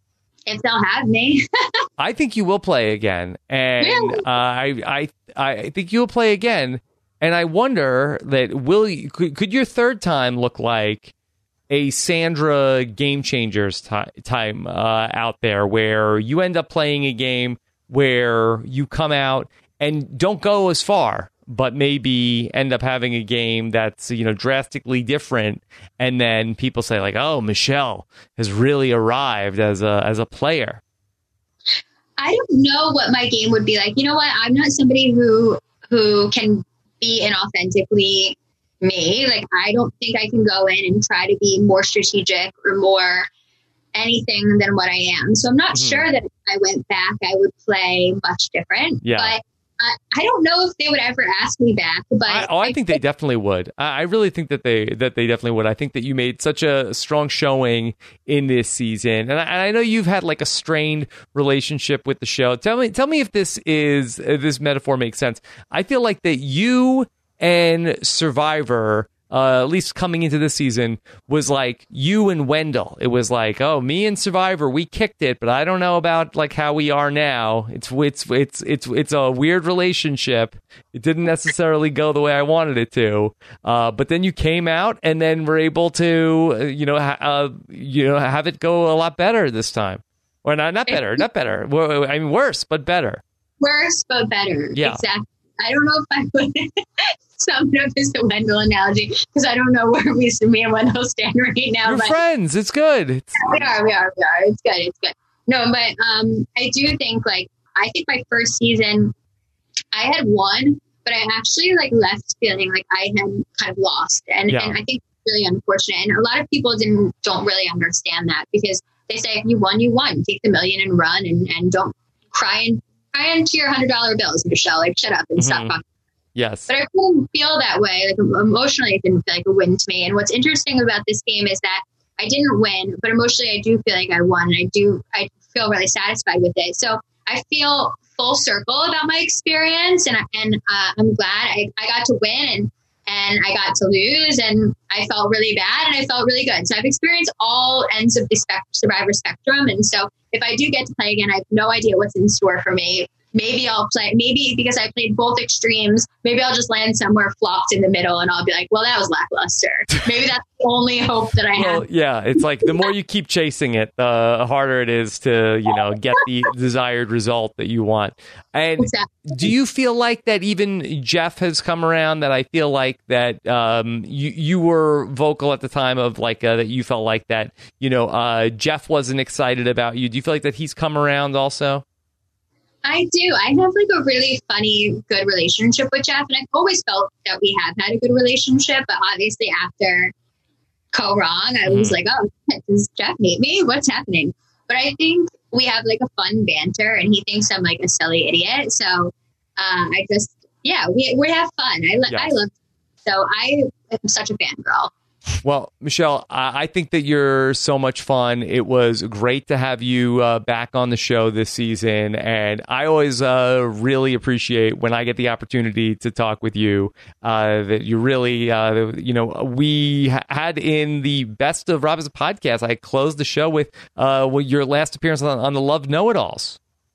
If they'll have me. I think you will play again. And really? uh, I, I I think you'll play again. And I wonder that will you, could, could your third time look like a Sandra Game Changers t- time uh, out there where you end up playing a game where you come out and don't go as far, but maybe end up having a game that's, you know, drastically different. And then people say like, oh, Michelle has really arrived as a as a player. I don't know what my game would be like. You know what? I'm not somebody who who can be inauthentically me. Like, I don't think I can go in and try to be more strategic or more anything than what I am. So I'm not mm-hmm. sure that if I went back, I would play much different. Yeah. But I, I don't know if they would ever ask me back, but I, oh, I, I think they definitely would. I, I really think that they that they definitely would. I think that you made such a strong showing in this season, and I, and I know you've had like a strained relationship with the show. Tell me, tell me if this is if this metaphor makes sense. I feel like that you and Survivor, uh, at least coming into this season, was like you and Wendell. It was like, oh, me and Survivor, we kicked it, but I don't know about like how we are now. It's it's it's it's it's a weird relationship. It didn't necessarily go the way I wanted it to. Uh, but then you came out, and then were able to, uh, you know, ha- uh, you know, have it go a lot better this time. Or not, not better, not better. Well, I mean, worse, but better. Worse, but better. Yeah. Exactly. I don't know if I would sum it up as the Wendell analogy, because I don't know where we me and Wendell stand right now. You're but friends. It's good. It's- we are, we are, we are. It's good. It's good. No, but um, I do think like, I think my first season, I had won, but I actually like left feeling like I had kind of lost. And, yeah. and I think it's really unfortunate. And a lot of people didn't, don't really understand that, because they say, if you won, you won. Take the million and run, and, and don't cry and cry into your hundred dollar bills, Michelle. Like, shut up and mm-hmm. stop talking. Yes. But I didn't feel that way. Like, emotionally, it didn't feel like a win to me. And what's interesting about this game is that I didn't win, but emotionally, I do feel like I won. And I do, I feel really satisfied with it. So I feel full circle about my experience, and and uh, I'm glad I, I got to win, and and I got to lose, and I felt really bad, and I felt really good. So I've experienced all ends of the spec- Survivor spectrum, and so if I do get to play again, I have no idea what's in store for me maybe I'll play, maybe because I played both extremes, maybe I'll just land somewhere flopped in the middle and I'll be like, well, that was lackluster. Maybe that's the only hope that I well, have. Yeah, it's like the more you keep chasing it, the harder it is to, you know, get the desired result that you want. And Exactly. do you feel like that even Jeff has come around, that I feel like that um, you, you were vocal at the time of like uh, that you felt like that, you know, uh, Jeff wasn't excited about you. Do you feel like that he's come around also? I do. I have like a really funny, good relationship with Jeff. And I've always felt that we have had a good relationship. But obviously after Go Wrong, I was mm-hmm. like, oh, does Jeff hate me? What's happening? But I think we have like a fun banter and he thinks I'm like a silly idiot. So uh, I just, yeah, we we have fun. I, yes. I love it. So I am such a fangirl. Well, Michelle, I think that you're so much fun. It was great to have you uh, back on the show this season. And I always uh, really appreciate when I get the opportunity to talk with you, uh, that you really, uh, you know, we had in the Best of Rob as a Podcast, I closed the show with uh, your last appearance on, on the Love Know-It-Alls.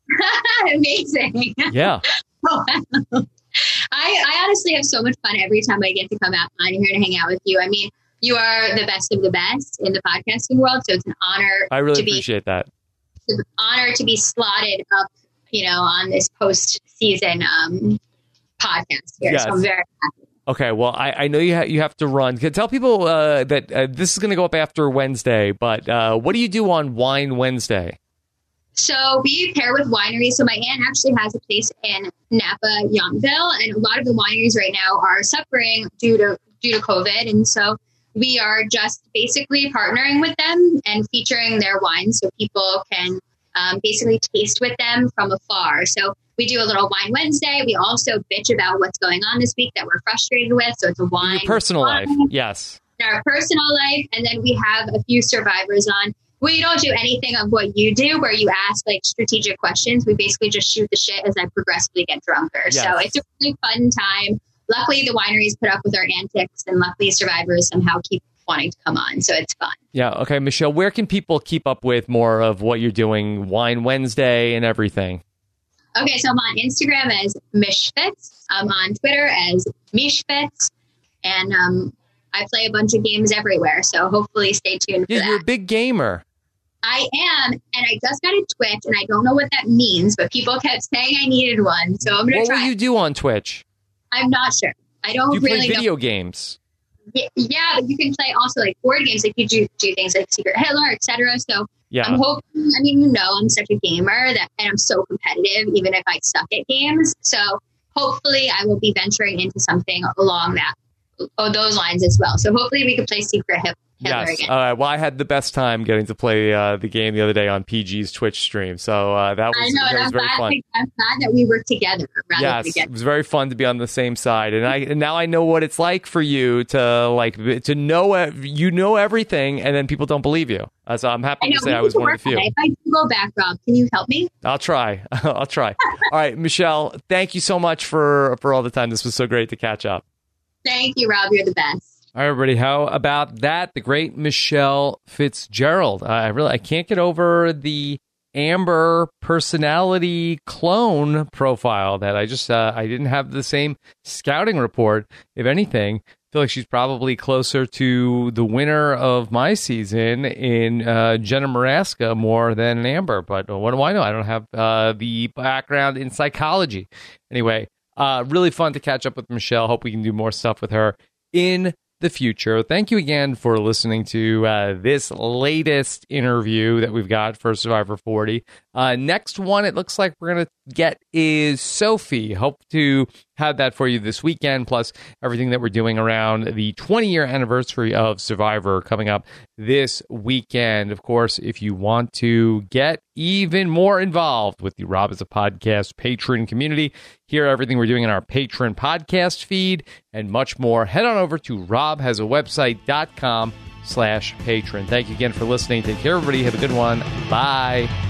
Amazing. Yeah. Oh, wow. I, I honestly have so much fun every time I get to come out on here and hang out with you. I mean, you are the best of the best in the podcasting world, so it's an honor. I really to be, appreciate that. It's an honor to be slotted up, you know, on this post-season um, podcast here. Yes. So I'm very happy. Okay, well, I, I know you ha- you have to run. Tell people uh, that uh, this is going to go up after Wednesday, but uh, what do you do on Wine Wednesday? So we pair with wineries. So my aunt actually has a place in Napa, Yountville, and a lot of the wineries right now are suffering due to due to COVID, and so we are just basically partnering with them and featuring their wines so people can um, basically taste with them from afar. So we do a little Wine Wednesday. We also bitch about what's going on this week that we're frustrated with. So it's a wine. In your personal wine, life, yes. In our personal life. And then we have a few survivors on. We don't do anything of what you do where you ask like strategic questions. We basically just shoot the shit as I progressively get drunker. Yes. So it's a really fun time. Luckily, the wineries put up with our antics, and luckily survivors somehow keep wanting to come on. So it's fun. Yeah. Okay, Michelle, where can people keep up with more of what you're doing, Wine Wednesday and everything? Okay, so I'm on Instagram as Mishfits. I'm on Twitter as Mishfits. And um, I play a bunch of games everywhere. So hopefully stay tuned for yeah, that. You're a big gamer. I am, and I just got a Twitch, and I don't know what that means, but people kept saying I needed one. So I'm going to try. What will you do on Twitch? I'm not sure. I don't do you really play video know. games. Yeah, yeah, but you can play also like board games. Like you do do things like Secret Hitler, et cetera. So yeah. I'm hoping. I mean, you know, I'm such a gamer that, and I'm so competitive, even if I suck at games. So hopefully, I will be venturing into something along that, oh, those lines as well. So hopefully, we could play Secret Hitler. Yes. Again. All right. Well, I had the best time getting to play uh, the game the other day on P G's Twitch stream. So uh, that was, I know, that and was I'm very glad, fun. like, I'm glad that we were together. Rather yes, than together. It was very fun to be on the same side, and I and now I know what it's like for you to like to know you know everything, and then people don't believe you. Uh, so I'm happy I know, to say I was one of the few. If I do go back, Rob, can you help me? I'll try. I'll try. All right, Michelle, thank you so much for for all the time. This was so great to catch up. Thank you, Rob. You're the best. All right, everybody. How about that? The great Michelle Fitzgerald. Uh, I really I can't get over the Amber personality clone profile that I just uh, I didn't have the same scouting report. If anything, I feel like she's probably closer to the winner of my season in uh, Jenna Maraska more than Amber. But what do I know? I don't have uh, the background in psychology. Anyway, uh, really fun to catch up with Michelle. Hope we can do more stuff with her in the future. Thank you again for listening to uh, this latest interview that we've got for Survivor forty. Uh, next one, it looks like we're going to get is Sophie. Hope to have that for you this weekend, plus everything that we're doing around the twenty-year anniversary of Survivor coming up this weekend. Of course, if you want to get even more involved with the Rob as a Podcast patron community, hear everything we're doing in our patron podcast feed and much more, head on over to robhasawebsite.com slash patron. Thank you again for listening. Take care, everybody. Have a good one. Bye.